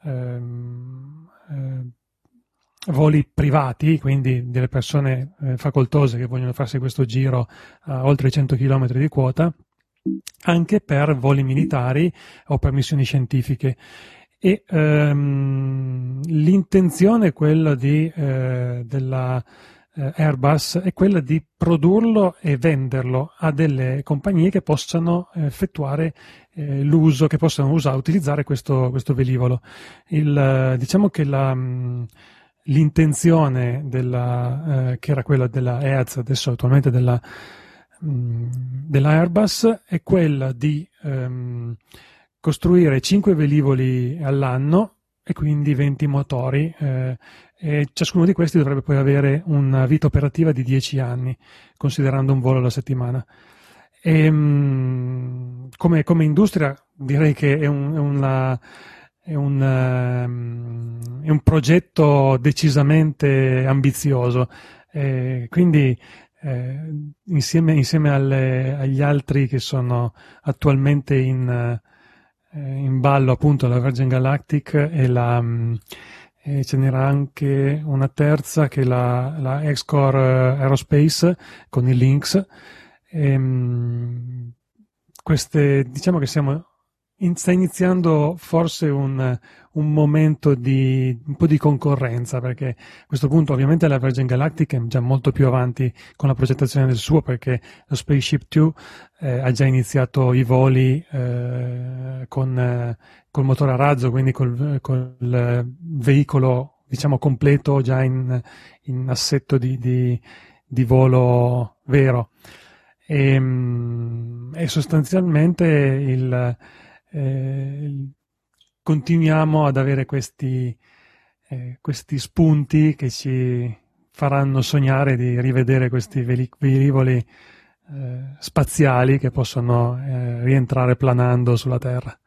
ehm, eh, voli privati, quindi delle persone eh, facoltose che vogliono farsi questo giro a oltre i cento chilometri di quota, anche per voli militari o per missioni scientifiche. E ehm, l'intenzione è quella di, eh, della eh, Airbus è quella di produrlo e venderlo a delle compagnie che possano effettuare eh, l'uso, che possano usare, utilizzare questo, questo velivolo. Il, diciamo che la L'intenzione della, eh, che era quella della E A D S, adesso attualmente della, mh, della Airbus, è quella di ehm, costruire cinque velivoli all'anno e quindi venti motori, eh, e ciascuno di questi dovrebbe poi avere una vita operativa di dieci anni, considerando un volo alla settimana. E, mh, come, come industria direi che è, un, è una... È un, um, è un progetto decisamente ambizioso, eh, quindi eh, insieme, insieme alle, agli altri che sono attualmente in, eh, in ballo, appunto la Virgin Galactic e la, um, e ce n'era anche una terza che è la, la X-Core Aerospace con il Lynx. E, mh, queste, diciamo che siamo in, sta iniziando forse un, un momento di un po' di concorrenza, perché a questo punto ovviamente la Virgin Galactic è già molto più avanti con la progettazione del suo, perché lo Spaceship due eh, ha già iniziato i voli eh, con eh, col motore a razzo, quindi col, col veicolo diciamo completo già in, in assetto di, di, di volo vero. E, e sostanzialmente il Eh, continuiamo ad avere questi, eh, questi spunti che ci faranno sognare di rivedere questi velivoli eh, spaziali che possono eh, rientrare planando sulla Terra.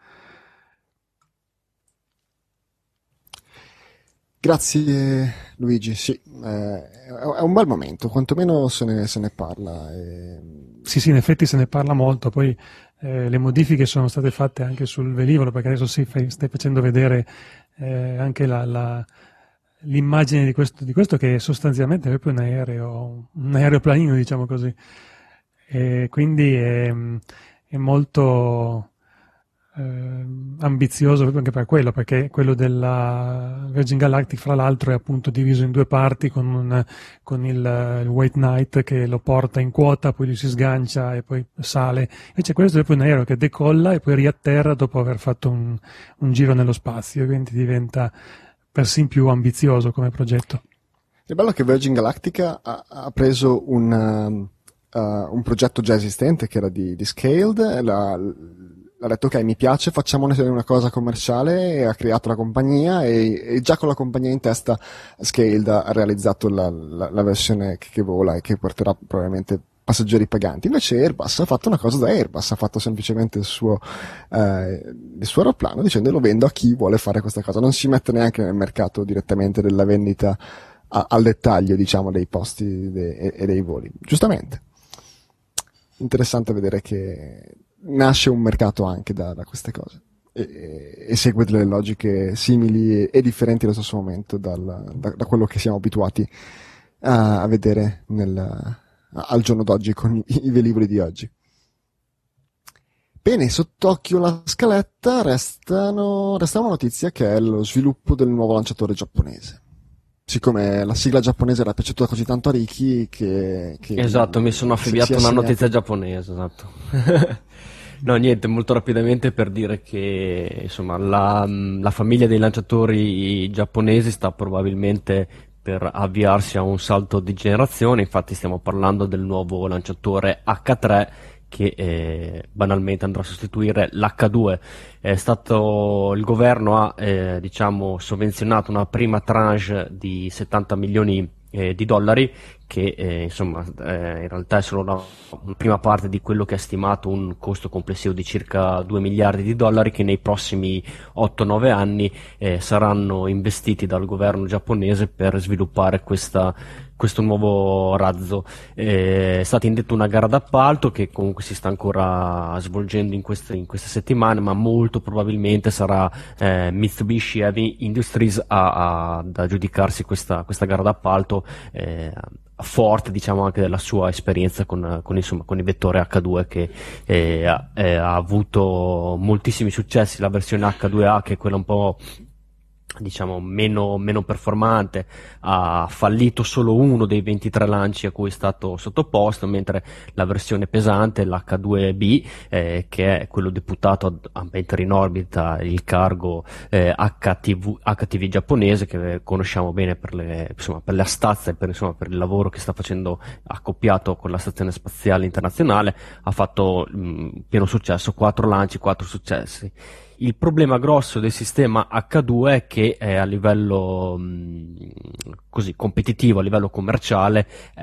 Grazie Luigi, sì, eh, è un bel momento, quantomeno se ne, se ne parla. E... Sì, sì, in effetti se ne parla molto, poi eh, le modifiche sono state fatte anche sul velivolo, perché adesso sì, fai, stai facendo vedere eh, anche la, la, l'immagine di questo, di questo che è sostanzialmente proprio un aereo, un aeroplanino, diciamo così, e quindi è, è molto... Eh, ambizioso proprio anche per quello, perché quello della Virgin Galactic fra l'altro è appunto diviso in due parti con, un, con il, il White Knight che lo porta in quota, poi lui si sgancia e poi sale. Invece questo è proprio un aereo che decolla e poi riatterra dopo aver fatto un, un giro nello spazio, quindi diventa persino più ambizioso come progetto. È bello che Virgin Galactica ha, ha preso un, uh, uh, un progetto già esistente che era di, di Scaled, la, ha detto ok, mi piace, facciamone una cosa commerciale, e ha creato la compagnia e, e già con la compagnia in testa Scaled ha realizzato la, la, la versione che, che vola e che porterà probabilmente passeggeri paganti. Invece Airbus ha fatto una cosa da Airbus, ha fatto semplicemente il suo, eh, il suo aeroplano dicendo lo vendo a chi vuole fare questa cosa, non si mette neanche nel mercato direttamente della vendita a, al dettaglio, diciamo, dei posti de, e, e dei voli. Giustamente. Interessante vedere che nasce un mercato anche da, da queste cose e, e segue delle logiche simili e, e differenti allo stesso momento dal, da, da quello che siamo abituati a, a vedere nel, a, al giorno d'oggi con i, i velivoli di oggi. Bene, sott'occhio la scaletta restano, resta una notizia che è lo sviluppo del nuovo lanciatore giapponese. Siccome la sigla giapponese era piaciuta così tanto a Ricky che... che esatto, mi sono affibbiato una notizia giapponese, esatto. No, niente, molto rapidamente per dire che insomma la, la famiglia dei lanciatori giapponesi sta probabilmente per avviarsi a un salto di generazione, infatti stiamo parlando del nuovo lanciatore acca tre che eh, banalmente andrà a sostituire l'acca due. È stato, il governo ha eh, diciamo sovvenzionato una prima tranche di settanta milioni eh, di dollari che eh, insomma eh, in realtà è solo una, una prima parte di quello che è stimato un costo complessivo di circa due miliardi di dollari che nei prossimi otto nove anni eh, saranno investiti dal governo giapponese per sviluppare questa questo nuovo razzo. Eh, è stata indetta una gara d'appalto che comunque si sta ancora svolgendo in queste, in queste settimane, ma molto probabilmente sarà eh, Mitsubishi Heavy Industries a, a, ad aggiudicarsi questa, questa gara d'appalto, eh, forte diciamo anche della sua esperienza con, con, insomma, con il vettore acca due che eh, ha, eh, ha avuto moltissimi successi. La versione acca due A, che è quella un po' diciamo meno, meno performante, ha fallito solo uno dei ventitré lanci a cui è stato sottoposto, mentre la versione pesante, l'acca due B, eh, che è quello deputato a, a mettere in orbita il cargo eh, acca ti vu, acca ti vu giapponese, che conosciamo bene per le, insomma, per le astazze e per, insomma, per il lavoro che sta facendo accoppiato con la Stazione Spaziale Internazionale, ha fatto mh, pieno successo, quattro lanci, quattro successi. Il problema grosso del sistema acca due è che eh, a livello mh, così competitivo, a livello commerciale,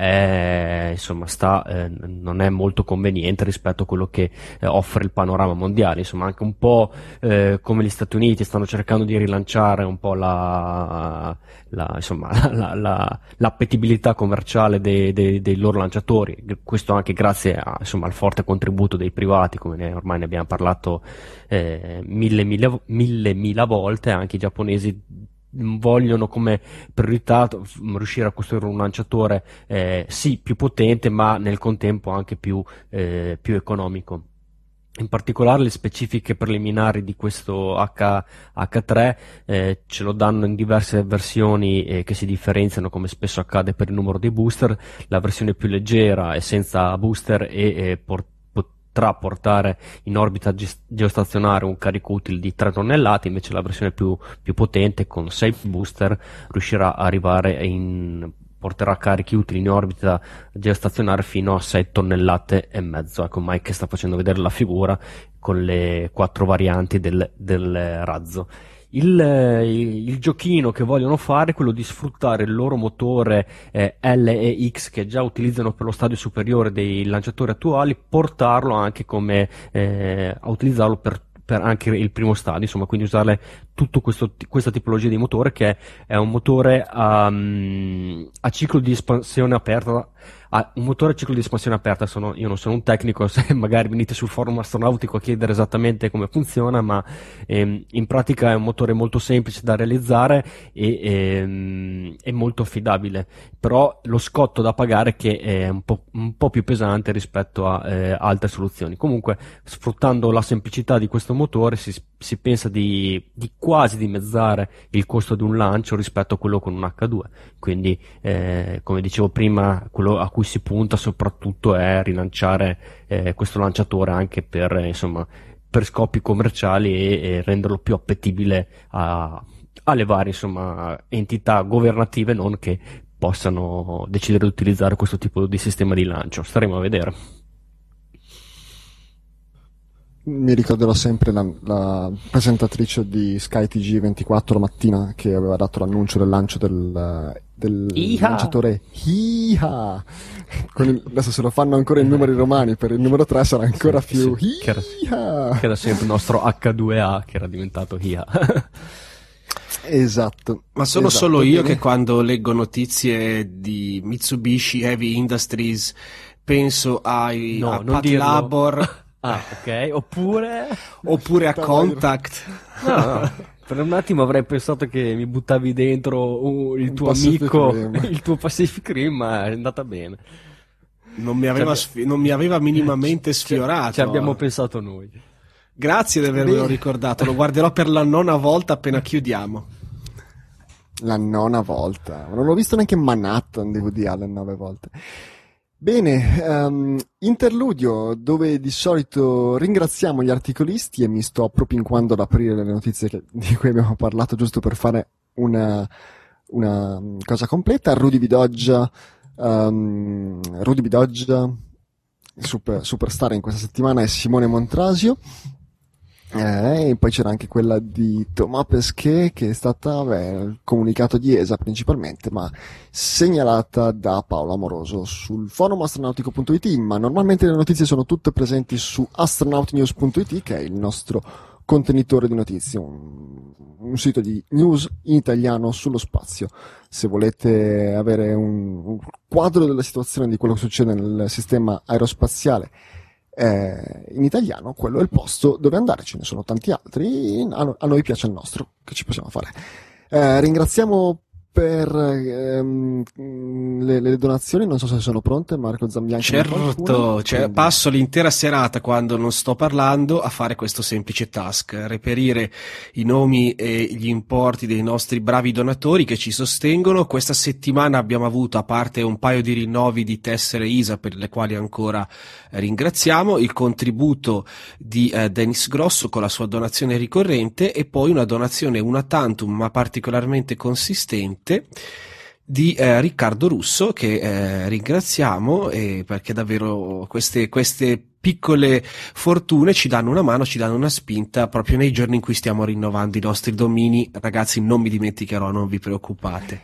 eh, insomma, sta, eh, non è molto conveniente rispetto a quello che eh, offre il panorama mondiale. Insomma, anche un po' eh, come gli Stati Uniti stanno cercando di rilanciare un po' la, la, insomma, la, la, l'appetibilità commerciale dei, dei, dei loro lanciatori. Questo anche grazie a, insomma, al forte contributo dei privati, come ne, ormai ne abbiamo parlato eh, mille, mille, mille, mille volte. Anche i giapponesi vogliono come priorità riuscire a costruire un lanciatore eh, sì più potente, ma nel contempo anche più, eh, più economico. In particolare le specifiche preliminari di questo H, H tre eh, ce lo danno in diverse versioni eh, che si differenziano, come spesso accade per il numero dei booster. La versione più leggera è senza booster e eh, port- potrà portare in orbita ge- geostazionaria un carico utile di tre tonnellate, invece la versione più, più potente con sei booster riuscirà a arrivare in porterà carichi utili in orbita geostazionaria fino a sei tonnellate e mezzo. Ecco, Mike sta facendo vedere la figura con le quattro varianti del, del razzo. Il, il, il giochino che vogliono fare è quello di sfruttare il loro motore eh, L E X che già utilizzano per lo stadio superiore dei lanciatori attuali, portarlo anche come eh, a utilizzarlo per per anche il primo stadio, insomma, quindi usare tutto questo, questa tipologia di motore, che è un motore a, a ciclo di espansione aperta, a un motore a ciclo di espansione aperta. Sono, io non sono un tecnico, se magari venite sul forum astronautico a chiedere esattamente come funziona, ma ehm, in pratica è un motore molto semplice da realizzare e ehm, è molto affidabile, però lo scotto da pagare che è un po', un po' più pesante rispetto a eh, altre soluzioni. Comunque, sfruttando la semplicità di questo motore si, si pensa di, di quasi dimezzare il costo di un lancio rispetto a quello con un acca due, quindi eh, come dicevo prima, quello a cui si punta soprattutto è rilanciare eh, questo lanciatore anche per eh, insomma per scopi commerciali e, e renderlo più appetibile a, alle varie insomma entità governative non che possano decidere di utilizzare questo tipo di sistema di lancio. Staremo a vedere. Mi ricorderò sempre la, la presentatrice di Sky T G ventiquattro mattina che aveva dato l'annuncio del lancio del, del lanciatore Iha. Con il, adesso se lo fanno ancora in numeri romani, per il numero tre sarà ancora sì, più sì, che, era, che era sempre il nostro acca due a che era diventato Iha. Esatto. Ma sono esatto, solo io bene. che quando leggo notizie di Mitsubishi Heavy Industries penso ai no, a non Pat dirlo. Labor. Ah, ok, oppure oppure a Contact. No, no. Per un attimo avrei pensato che mi buttavi dentro uh, il Un tuo Pacific amico, Rim. il tuo Pacific Rim, ma è andata bene. Non mi aveva, sfi- non mi aveva minimamente sfiorato. Ci abbiamo pensato noi. Grazie di avermelo Bene. ricordato, lo guarderò per la nona volta appena chiudiamo. La nona volta. Non l'ho visto neanche in Manhattan di Woody Allen nove volte. Bene, um, interludio dove di solito ringraziamo gli articolisti e mi sto propinquando ad aprire le notizie che, di cui abbiamo parlato giusto per fare una, una cosa completa. Rudy Bidoggia, um, Rudy Bidoggia, super, superstar in questa settimana, è Simone Montrasio. Eh, e poi c'era anche quella di Thomas Pesquet che è stata beh, il comunicato di E S A principalmente, ma segnalata da Paolo Amoroso sul forum astronautico punto it, ma normalmente le notizie sono tutte presenti su astronautinews punto it, che è il nostro contenitore di notizie, un, un sito di news in italiano sullo spazio. Se volete avere un, un quadro della situazione di quello che succede nel sistema aerospaziale Eh, in italiano, quello è il posto dove andare, ce ne sono tanti altri, a, no- a noi piace il nostro, che ci possiamo fare. Eh, ringraziamo per ehm, le, le donazioni, non so se sono pronte, Marco Zambianchi. Certo, cioè, passo l'intera serata quando non sto parlando a fare questo semplice task, reperire i nomi e gli importi dei nostri bravi donatori che ci sostengono. Questa settimana abbiamo avuto, a parte un paio di rinnovi di tessere I S A per le quali ancora eh, ringraziamo, il contributo di eh, Dennis Grosso con la sua donazione ricorrente e poi una donazione una tantum ma particolarmente consistente di eh, Riccardo Russo, che eh, ringraziamo eh, perché davvero queste, queste piccole fortune ci danno una mano, ci danno una spinta proprio nei giorni in cui stiamo rinnovando i nostri domini. Ragazzi, non mi dimenticherò, non vi preoccupate.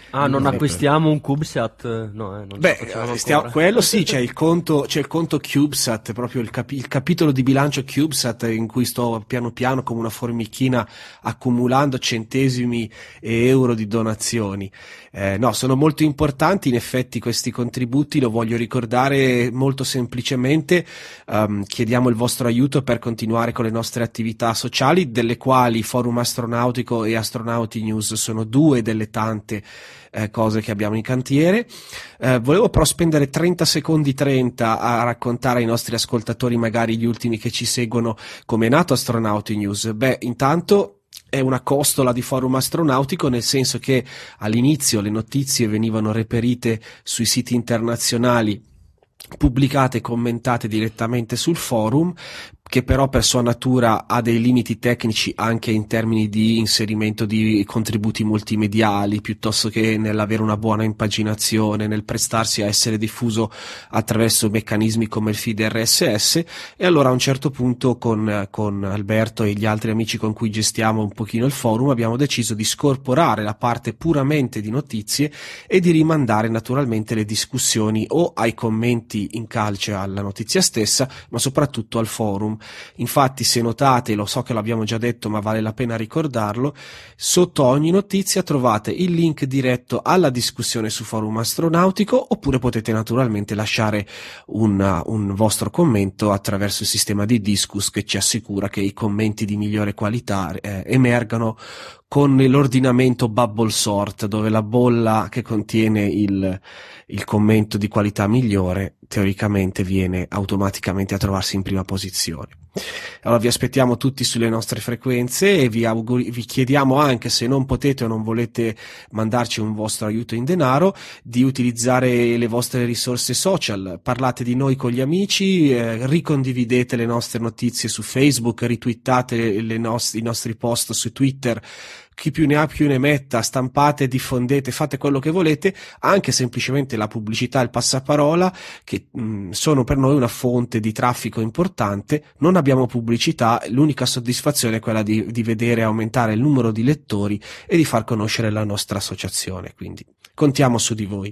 Ah, non acquistiamo un CubeSat? No, eh, non Beh, stiamo, quello sì, c'è il conto, c'è il conto CubeSat, proprio il, capi, il capitolo di bilancio CubeSat in cui sto piano piano come una formichina accumulando centesimi e euro di donazioni. Eh, no, sono molto importanti in effetti questi contributi, lo voglio ricordare molto semplicemente. Um, chiediamo il vostro aiuto per continuare con le nostre attività sociali, delle quali Forum Astronautico e Astronauti News sono due delle tante eh, cose che abbiamo in cantiere. Eh, volevo però spendere trenta secondi trenta a raccontare ai nostri ascoltatori, magari gli ultimi che ci seguono, come è nato Astronauti News. Beh, intanto è una costola di Forum Astronautico, nel senso che all'inizio le notizie venivano reperite sui siti internazionali, pubblicate e commentate direttamente sul forum, che però per sua natura ha dei limiti tecnici anche in termini di inserimento di contributi multimediali, piuttosto che nell'avere una buona impaginazione, nel prestarsi a essere diffuso attraverso meccanismi come il feed R S S. E allora a un certo punto con, con Alberto e gli altri amici con cui gestiamo un pochino il forum abbiamo deciso di scorporare la parte puramente di notizie e di rimandare naturalmente le discussioni o ai commenti in calce alla notizia stessa, ma soprattutto al forum. Infatti, se notate, lo so che l'abbiamo già detto ma vale la pena ricordarlo, sotto ogni notizia trovate il link diretto alla discussione su Forum Astronautico, oppure potete naturalmente lasciare un, un vostro commento attraverso il sistema di Disqus, che ci assicura che i commenti di migliore qualità eh, emergano con l'ordinamento bubble sort, dove la bolla che contiene il, il commento di qualità migliore teoricamente viene automaticamente a trovarsi in prima posizione. Allora vi aspettiamo tutti sulle nostre frequenze e vi, auguri, vi chiediamo anche, se non potete o non volete mandarci un vostro aiuto in denaro, di utilizzare le vostre risorse social. Parlate di noi con gli amici, eh, ricondividete le nostre notizie su Facebook, ritwittate le nost- i nostri post su Twitter. Chi più ne ha più ne metta, stampate, diffondete, fate quello che volete, anche semplicemente la pubblicità e il passaparola, che mh, sono per noi una fonte di traffico importante. Non abbiamo pubblicità, l'unica soddisfazione è quella di, di vedere aumentare il numero di lettori e di far conoscere la nostra associazione, quindi contiamo su di voi.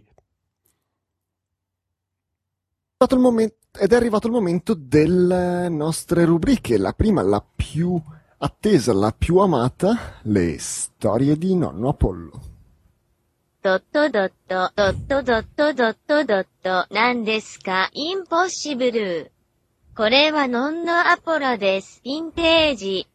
È arrivato il momento, ed è arrivato il momento delle nostre rubriche, la prima, la più attesa, la più amata, le storie di nonno Apollo. ドットドットドットドットドットドットなんですかインポッシブル。これはノンノアポロです。ヴィンテージ。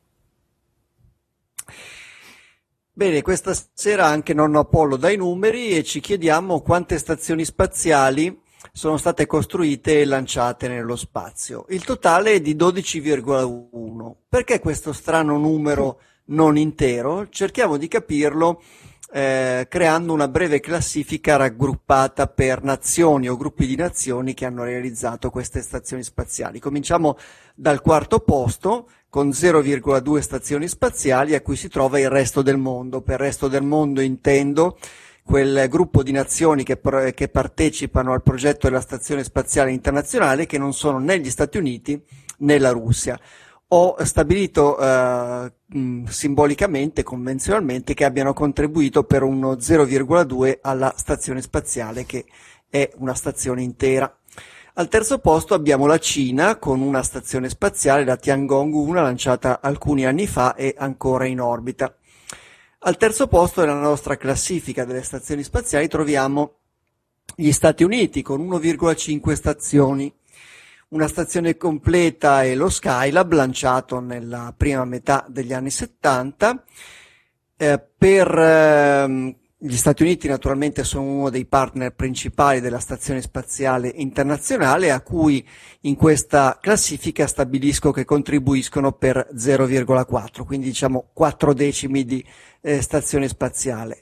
Bene, questa sera anche nonno Apollo dai numeri e ci chiediamo quante stazioni spaziali sono state costruite e lanciate nello spazio. Il totale è di dodici virgola uno. Perché questo strano numero non intero? Cerchiamo di capirlo eh, creando una breve classifica raggruppata per nazioni o gruppi di nazioni che hanno realizzato queste stazioni spaziali. Cominciamo dal quarto posto con zero virgola due stazioni spaziali, a cui si trova il resto del mondo. Per resto del mondo intendo quel gruppo di nazioni che, che partecipano al progetto della Stazione Spaziale Internazionale, che non sono né gli Stati Uniti né la Russia. Ho stabilito eh, mh, simbolicamente, convenzionalmente, che abbiano contribuito per uno zero virgola due alla Stazione Spaziale, che è una stazione intera. Al terzo posto abbiamo la Cina con una stazione spaziale, la Tiangong uno, lanciata alcuni anni fa e ancora in orbita. Al terzo posto nella nostra classifica delle stazioni spaziali troviamo gli Stati Uniti con uno virgola cinque stazioni. Una stazione completa è lo Skylab, lanciato nella prima metà degli anni settanta. Eh, per eh, gli Stati Uniti naturalmente sono uno dei partner principali della Stazione Spaziale Internazionale, a cui in questa classifica stabilisco che contribuiscono per zero virgola quattro, quindi diciamo quattro decimi di eh, stazione spaziale.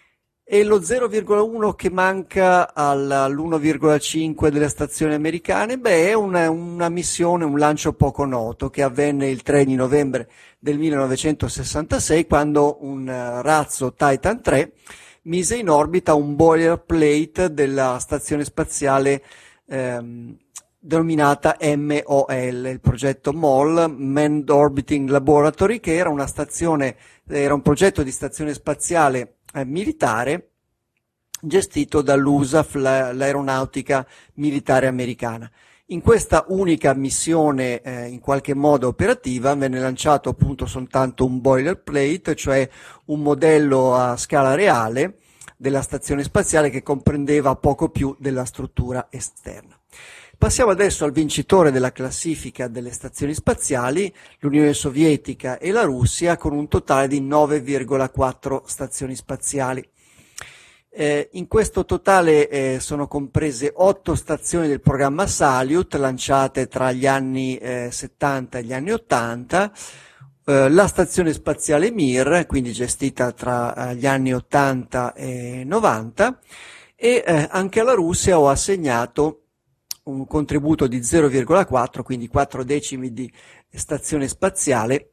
E lo zero virgola uno che manca all'uno virgola cinque delle stazioni americane, beh, è una, una missione, un lancio poco noto che avvenne il tre di novembre del millenovecentosessantasei, quando un uh, razzo Titan tre mise in orbita un boilerplate della stazione spaziale ehm, denominata M O L, il progetto M O L, Manned Orbiting Laboratory, che era una stazione, era un progetto di stazione spaziale eh, militare gestito dall'U S A F, l'aeronautica militare americana. In questa unica missione eh, in qualche modo operativa venne lanciato appunto soltanto un boilerplate, cioè un modello a scala reale della stazione spaziale che comprendeva poco più della struttura esterna. Passiamo adesso al vincitore della classifica delle stazioni spaziali, l'Unione Sovietica e la Russia, con un totale di nove virgola quattro stazioni spaziali. Eh, in questo totale eh, sono comprese otto stazioni del programma Salyut lanciate tra gli anni eh, settanta e gli anni ottanta, eh, la stazione spaziale Mir, quindi gestita tra eh, gli anni ottanta e novanta, e eh, anche alla Russia ho assegnato un contributo di zero virgola quattro, quindi quattro decimi di stazione spaziale,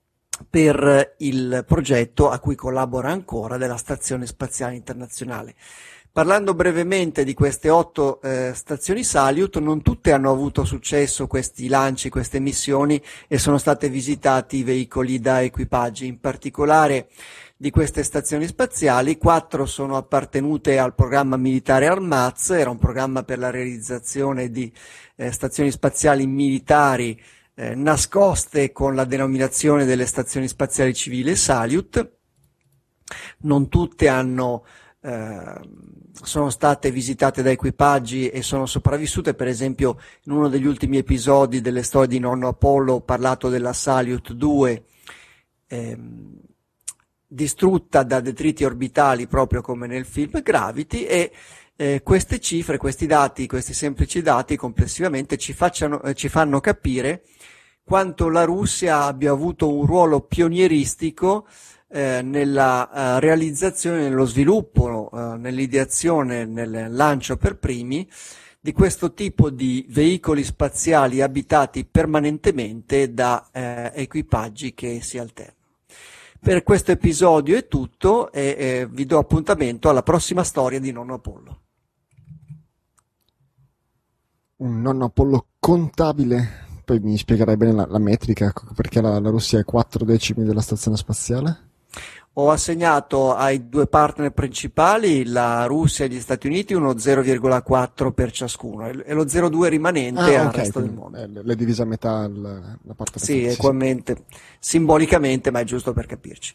per il progetto a cui collabora ancora della Stazione Spaziale Internazionale. Parlando brevemente di queste otto eh, stazioni Salyut, non tutte hanno avuto successo questi lanci, queste missioni, e sono state visitati veicoli da equipaggi. In particolare di queste stazioni spaziali, quattro sono appartenute al programma militare Armaz, era un programma per la realizzazione di eh, stazioni spaziali militari Eh, nascoste con la denominazione delle stazioni spaziali civili Salyut. Non tutte hanno, eh, sono state visitate da equipaggi e sono sopravvissute. Per esempio, in uno degli ultimi episodi delle storie di Nonno Apollo ho parlato della Salyut due, ehm, distrutta da detriti orbitali proprio come nel film Gravity, e eh, queste cifre, questi dati, questi semplici dati complessivamente ci, facciano, eh, ci fanno capire quanto la Russia abbia avuto un ruolo pionieristico eh, nella eh, realizzazione, nello sviluppo, eh, nell'ideazione, nel lancio per primi di questo tipo di veicoli spaziali abitati permanentemente da eh, equipaggi che si alternano. Per questo episodio è tutto e eh, vi do appuntamento alla prossima storia di Nonno Apollo. Un Nonno Apollo contabile. Poi mi spiegherai bene la, la metrica, perché la, la Russia è quattro decimi della stazione spaziale? Ho assegnato ai due partner principali, la Russia e gli Stati Uniti, uno zero virgola quattro per ciascuno, e lo zero virgola due rimanente ah, al okay, resto del mondo. L'è divisa a metà la, la parte. Sì, equamente, simbolicamente, ma è giusto per capirci.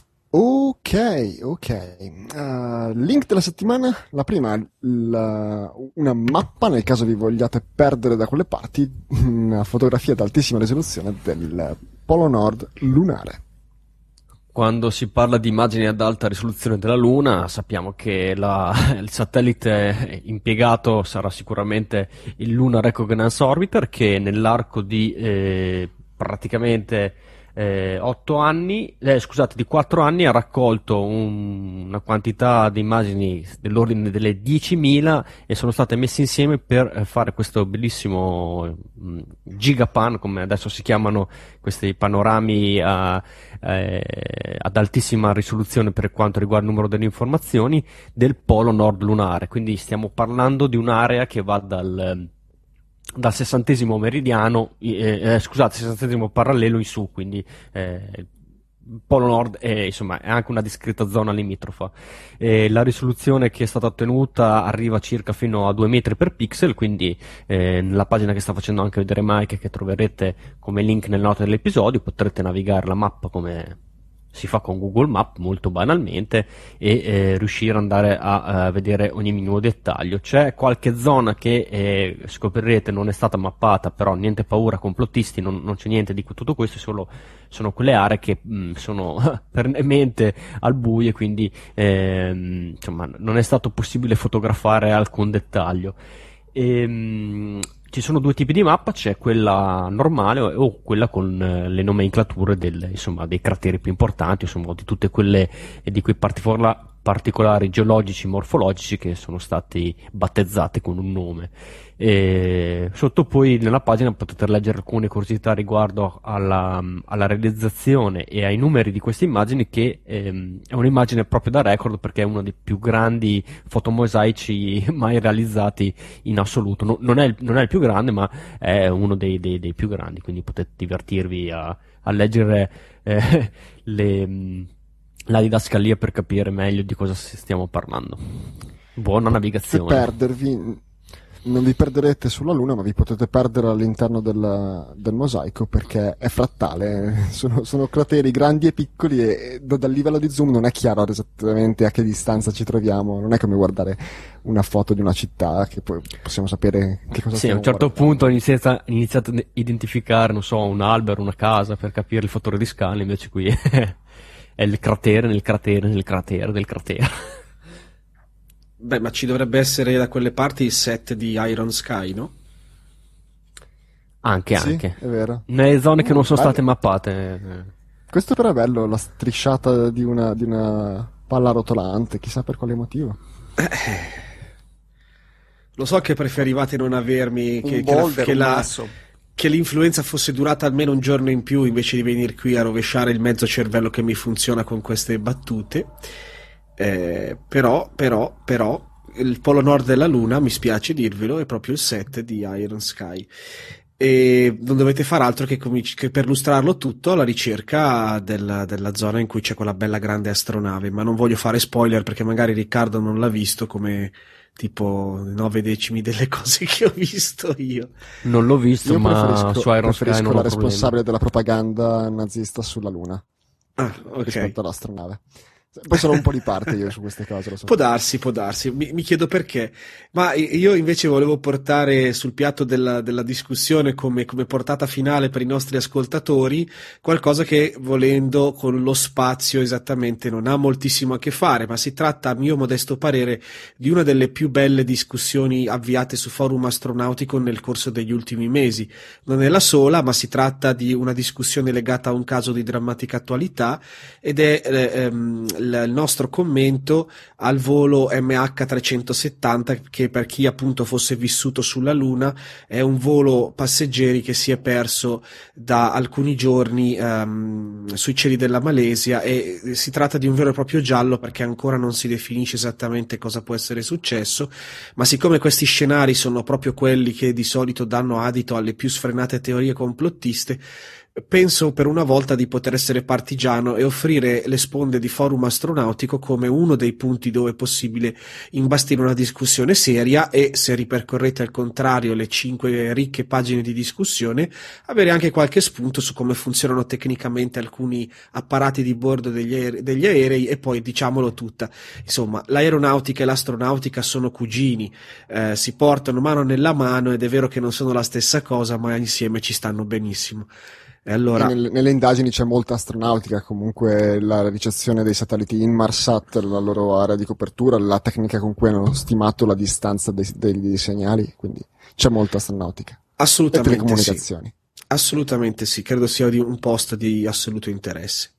Ok, ok. Uh, link della settimana, la prima, la, una mappa, nel caso vi vogliate perdere da quelle parti, una fotografia ad altissima risoluzione del Polo Nord lunare. Quando si parla di immagini ad alta risoluzione della Luna, sappiamo che la, il satellite impiegato sarà sicuramente il Lunar Reconnaissance Orbiter, che nell'arco di eh, praticamente Eh, otto anni, eh, scusate, di quattro anni ha raccolto un, una quantità di immagini dell'ordine delle diecimila e sono state messe insieme per eh, fare questo bellissimo mh, gigapan, come adesso si chiamano questi panorami a, eh, ad altissima risoluzione per quanto riguarda il numero delle informazioni del polo nord lunare. Quindi stiamo parlando di un'area che va dal dal sessantesimo meridiano, eh, eh, scusate, sessantesimo parallelo in su, quindi eh, il Polo Nord è, insomma, è anche una discreta zona limitrofa. Eh, la risoluzione che è stata ottenuta arriva circa fino a due metri per pixel, quindi eh, nella pagina che sta facendo anche vedere Mike, che troverete come link nelle note dell'episodio, potrete navigare la mappa come si fa con Google Maps molto banalmente e eh, riuscire ad andare a, a vedere ogni minimo dettaglio. C'è qualche zona che eh, scoprirete non è stata mappata, però niente paura, complottisti, non, non c'è niente di tutto questo, solo, sono quelle aree che mh, sono perennemente al buio e quindi ehm, insomma non è stato possibile fotografare alcun dettaglio. E, mh, ci sono due tipi di mappa, c'è quella normale o quella con eh, le nomenclature del, insomma, dei crateri più importanti, insomma, di tutte quelle e di quei particola- particolari geologici morfologici che sono stati battezzati con un nome. E sotto poi nella pagina potete leggere alcune curiosità riguardo alla, alla realizzazione e ai numeri di queste immagini, che ehm, è un'immagine proprio da record perché è uno dei più grandi fotomosaici mai realizzati in assoluto. No, non, è il, non è il più grande, ma è uno dei, dei, dei più grandi, quindi potete divertirvi a, a leggere eh, le, la didascalia per capire meglio di cosa stiamo parlando. Buona navigazione. Per perdervi, non vi perderete sulla Luna, ma vi potete perdere all'interno del, del mosaico, perché è frattale, sono, sono crateri grandi e piccoli, e dal livello di zoom non è chiaro esattamente a che distanza ci troviamo, non è come guardare una foto di una città che poi possiamo sapere che cosa sì, a un certo guardando. punto ho iniziato, iniziato a identificare, non so, un albero, una casa per capire il fattore di scala, invece qui è il cratere nel cratere nel cratere del cratere. Beh, ma ci dovrebbe essere da quelle parti il set di Iron Sky, no? Anche, sì, anche. È vero. Nelle zone che non sono bello. state mappate. Questo però è bello, la strisciata di una, di una palla rotolante, chissà per quale motivo. Eh, lo so che preferivate non avermi, che, che, la, che, la, che l'influenza fosse durata almeno un giorno in più, invece di venire qui a rovesciare il mezzo cervello che mi funziona con queste battute. Eh, però, però, però, il polo nord della Luna, mi spiace dirvelo, è proprio il set di Iron Sky. E non dovete fare altro che, cominci- che perlustrarlo tutto alla ricerca della, della zona in cui c'è quella bella grande astronave. Ma non voglio fare spoiler perché magari Riccardo non l'ha visto, come tipo nove decimi delle cose che ho visto io. Non l'ho visto, io ma su Iron Sky non ho la responsabile della propaganda nazista sulla Luna. Ah, ok. Rispetto all'astronave. Poi sono un po' di parte io su queste cose, lo so. Può darsi, può darsi, mi, mi chiedo perché, ma io invece volevo portare sul piatto della, della discussione come, come portata finale per i nostri ascoltatori qualcosa che, volendo, con lo spazio esattamente non ha moltissimo a che fare, ma si tratta, a mio modesto parere, di una delle più belle discussioni avviate su forum astronautico nel corso degli ultimi mesi. Non è la sola, ma si tratta di una discussione legata a un caso di drammatica attualità, ed è eh, ehm, il nostro commento al volo M H trecentosettanta, che per chi appunto fosse vissuto sulla Luna è un volo passeggeri che si è perso da alcuni giorni um, sui cieli della Malesia, e si tratta di un vero e proprio giallo perché ancora non si definisce esattamente cosa può essere successo, ma siccome questi scenari sono proprio quelli che di solito danno adito alle più sfrenate teorie complottiste, penso per una volta di poter essere partigiano e offrire le sponde di forum astronautico come uno dei punti dove è possibile imbastire una discussione seria e, se ripercorrete al contrario le cinque ricche pagine di discussione, avere anche qualche spunto su come funzionano tecnicamente alcuni apparati di bordo degli aerei, degli aerei e poi diciamolo tutta, insomma, l'aeronautica e l'astronautica sono cugini, eh, si portano mano nella mano ed è vero che non sono la stessa cosa, ma insieme ci stanno benissimo. E allora... e nel, nelle indagini c'è molta astronautica, comunque la ricezione dei satelliti Inmarsat, la loro area di copertura, la tecnica con cui hanno stimato la distanza dei, dei segnali, quindi c'è molta astronautica. Assolutamente e telecomunicazioni. Sì. Assolutamente sì, credo sia di un post di assoluto interesse.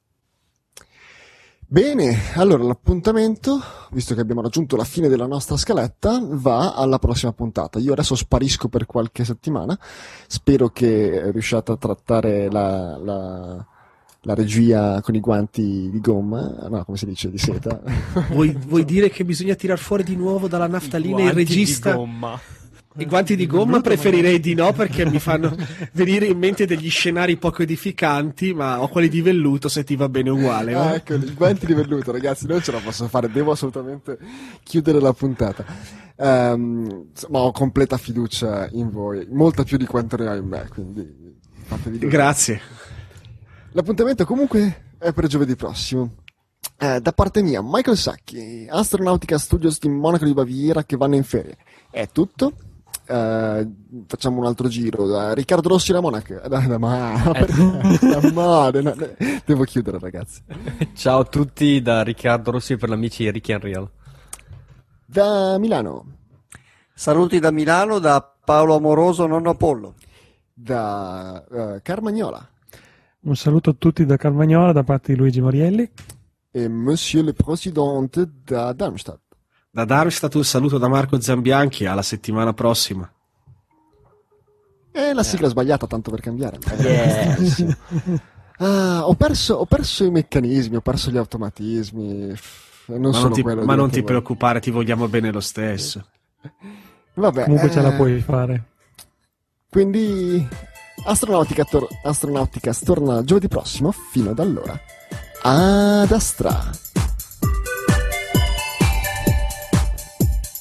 Bene, allora l'appuntamento, visto che abbiamo raggiunto la fine della nostra scaletta, va alla prossima puntata. Io adesso sparisco per qualche settimana, spero che riusciate a trattare la, la, la regia con i guanti di gomma, no, come si dice, di seta. Vuoi, vuoi dire che bisogna tirar fuori di nuovo dalla naftalina il regista? Di gomma. I guanti di gomma preferirei di no, perché mi fanno venire in mente degli scenari poco edificanti, ma ho quelli di velluto, se ti va bene uguale. Ah, ecco, i guanti di velluto, ragazzi, non ce la posso fare, devo assolutamente chiudere la puntata. Um, ma ho completa fiducia in voi, molta più di quanto ne ho in me, quindi fatevi dire. Grazie. L'appuntamento comunque è per giovedì prossimo. Eh, da parte mia, Michael Sacchi, Astronautica Studios di Monaco di Baviera, che vanno in ferie. È tutto. Uh, facciamo un altro giro da Riccardo Rossi da Monaco, da, da, ma, da mare, no, devo chiudere, ragazzi. Ciao a tutti da Riccardo Rossi per l'amici Ricky Unreal. Da Milano, saluti da Milano da Paolo Amoroso nonno Apollo. Da uh, Carmagnola, un saluto a tutti da Carmagnola da parte di Luigi Morielli e Monsieur le Président da Darmstadt. Da Darmstadt un saluto da Marco Zambianchi, alla settimana prossima. E la sigla eh. sbagliata, tanto per cambiare. Yes. ah, ho, perso, ho perso i meccanismi, ho perso gli automatismi. Non ma sono non ti, quello ma non ti voi. preoccupare, ti vogliamo bene lo stesso. Vabbè, comunque eh, ce la puoi fare. Quindi Astronautica, tor- Astronautica torna giovedì prossimo, fino ad allora. Ad Astra.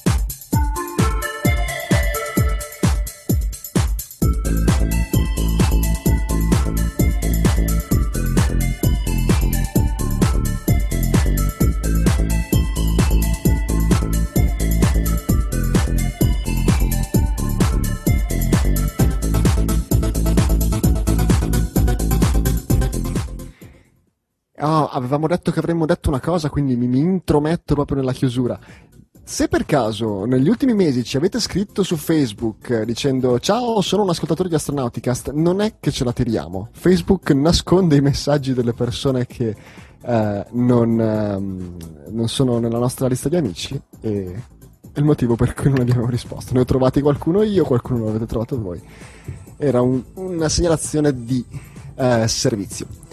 Oh, avevamo detto che avremmo detto una cosa, quindi mi, mi intrometto proprio nella chiusura. Se per caso negli ultimi mesi ci avete scritto su Facebook eh, dicendo ciao, sono un ascoltatore di Astronauticast, non è che ce la tiriamo. Facebook nasconde i messaggi delle persone che eh, non, eh, non sono nella nostra lista di amici e è il motivo per cui non abbiamo risposto. Ne ho trovati qualcuno io, qualcuno lo avete trovato voi. Era un, una segnalazione di eh, servizio.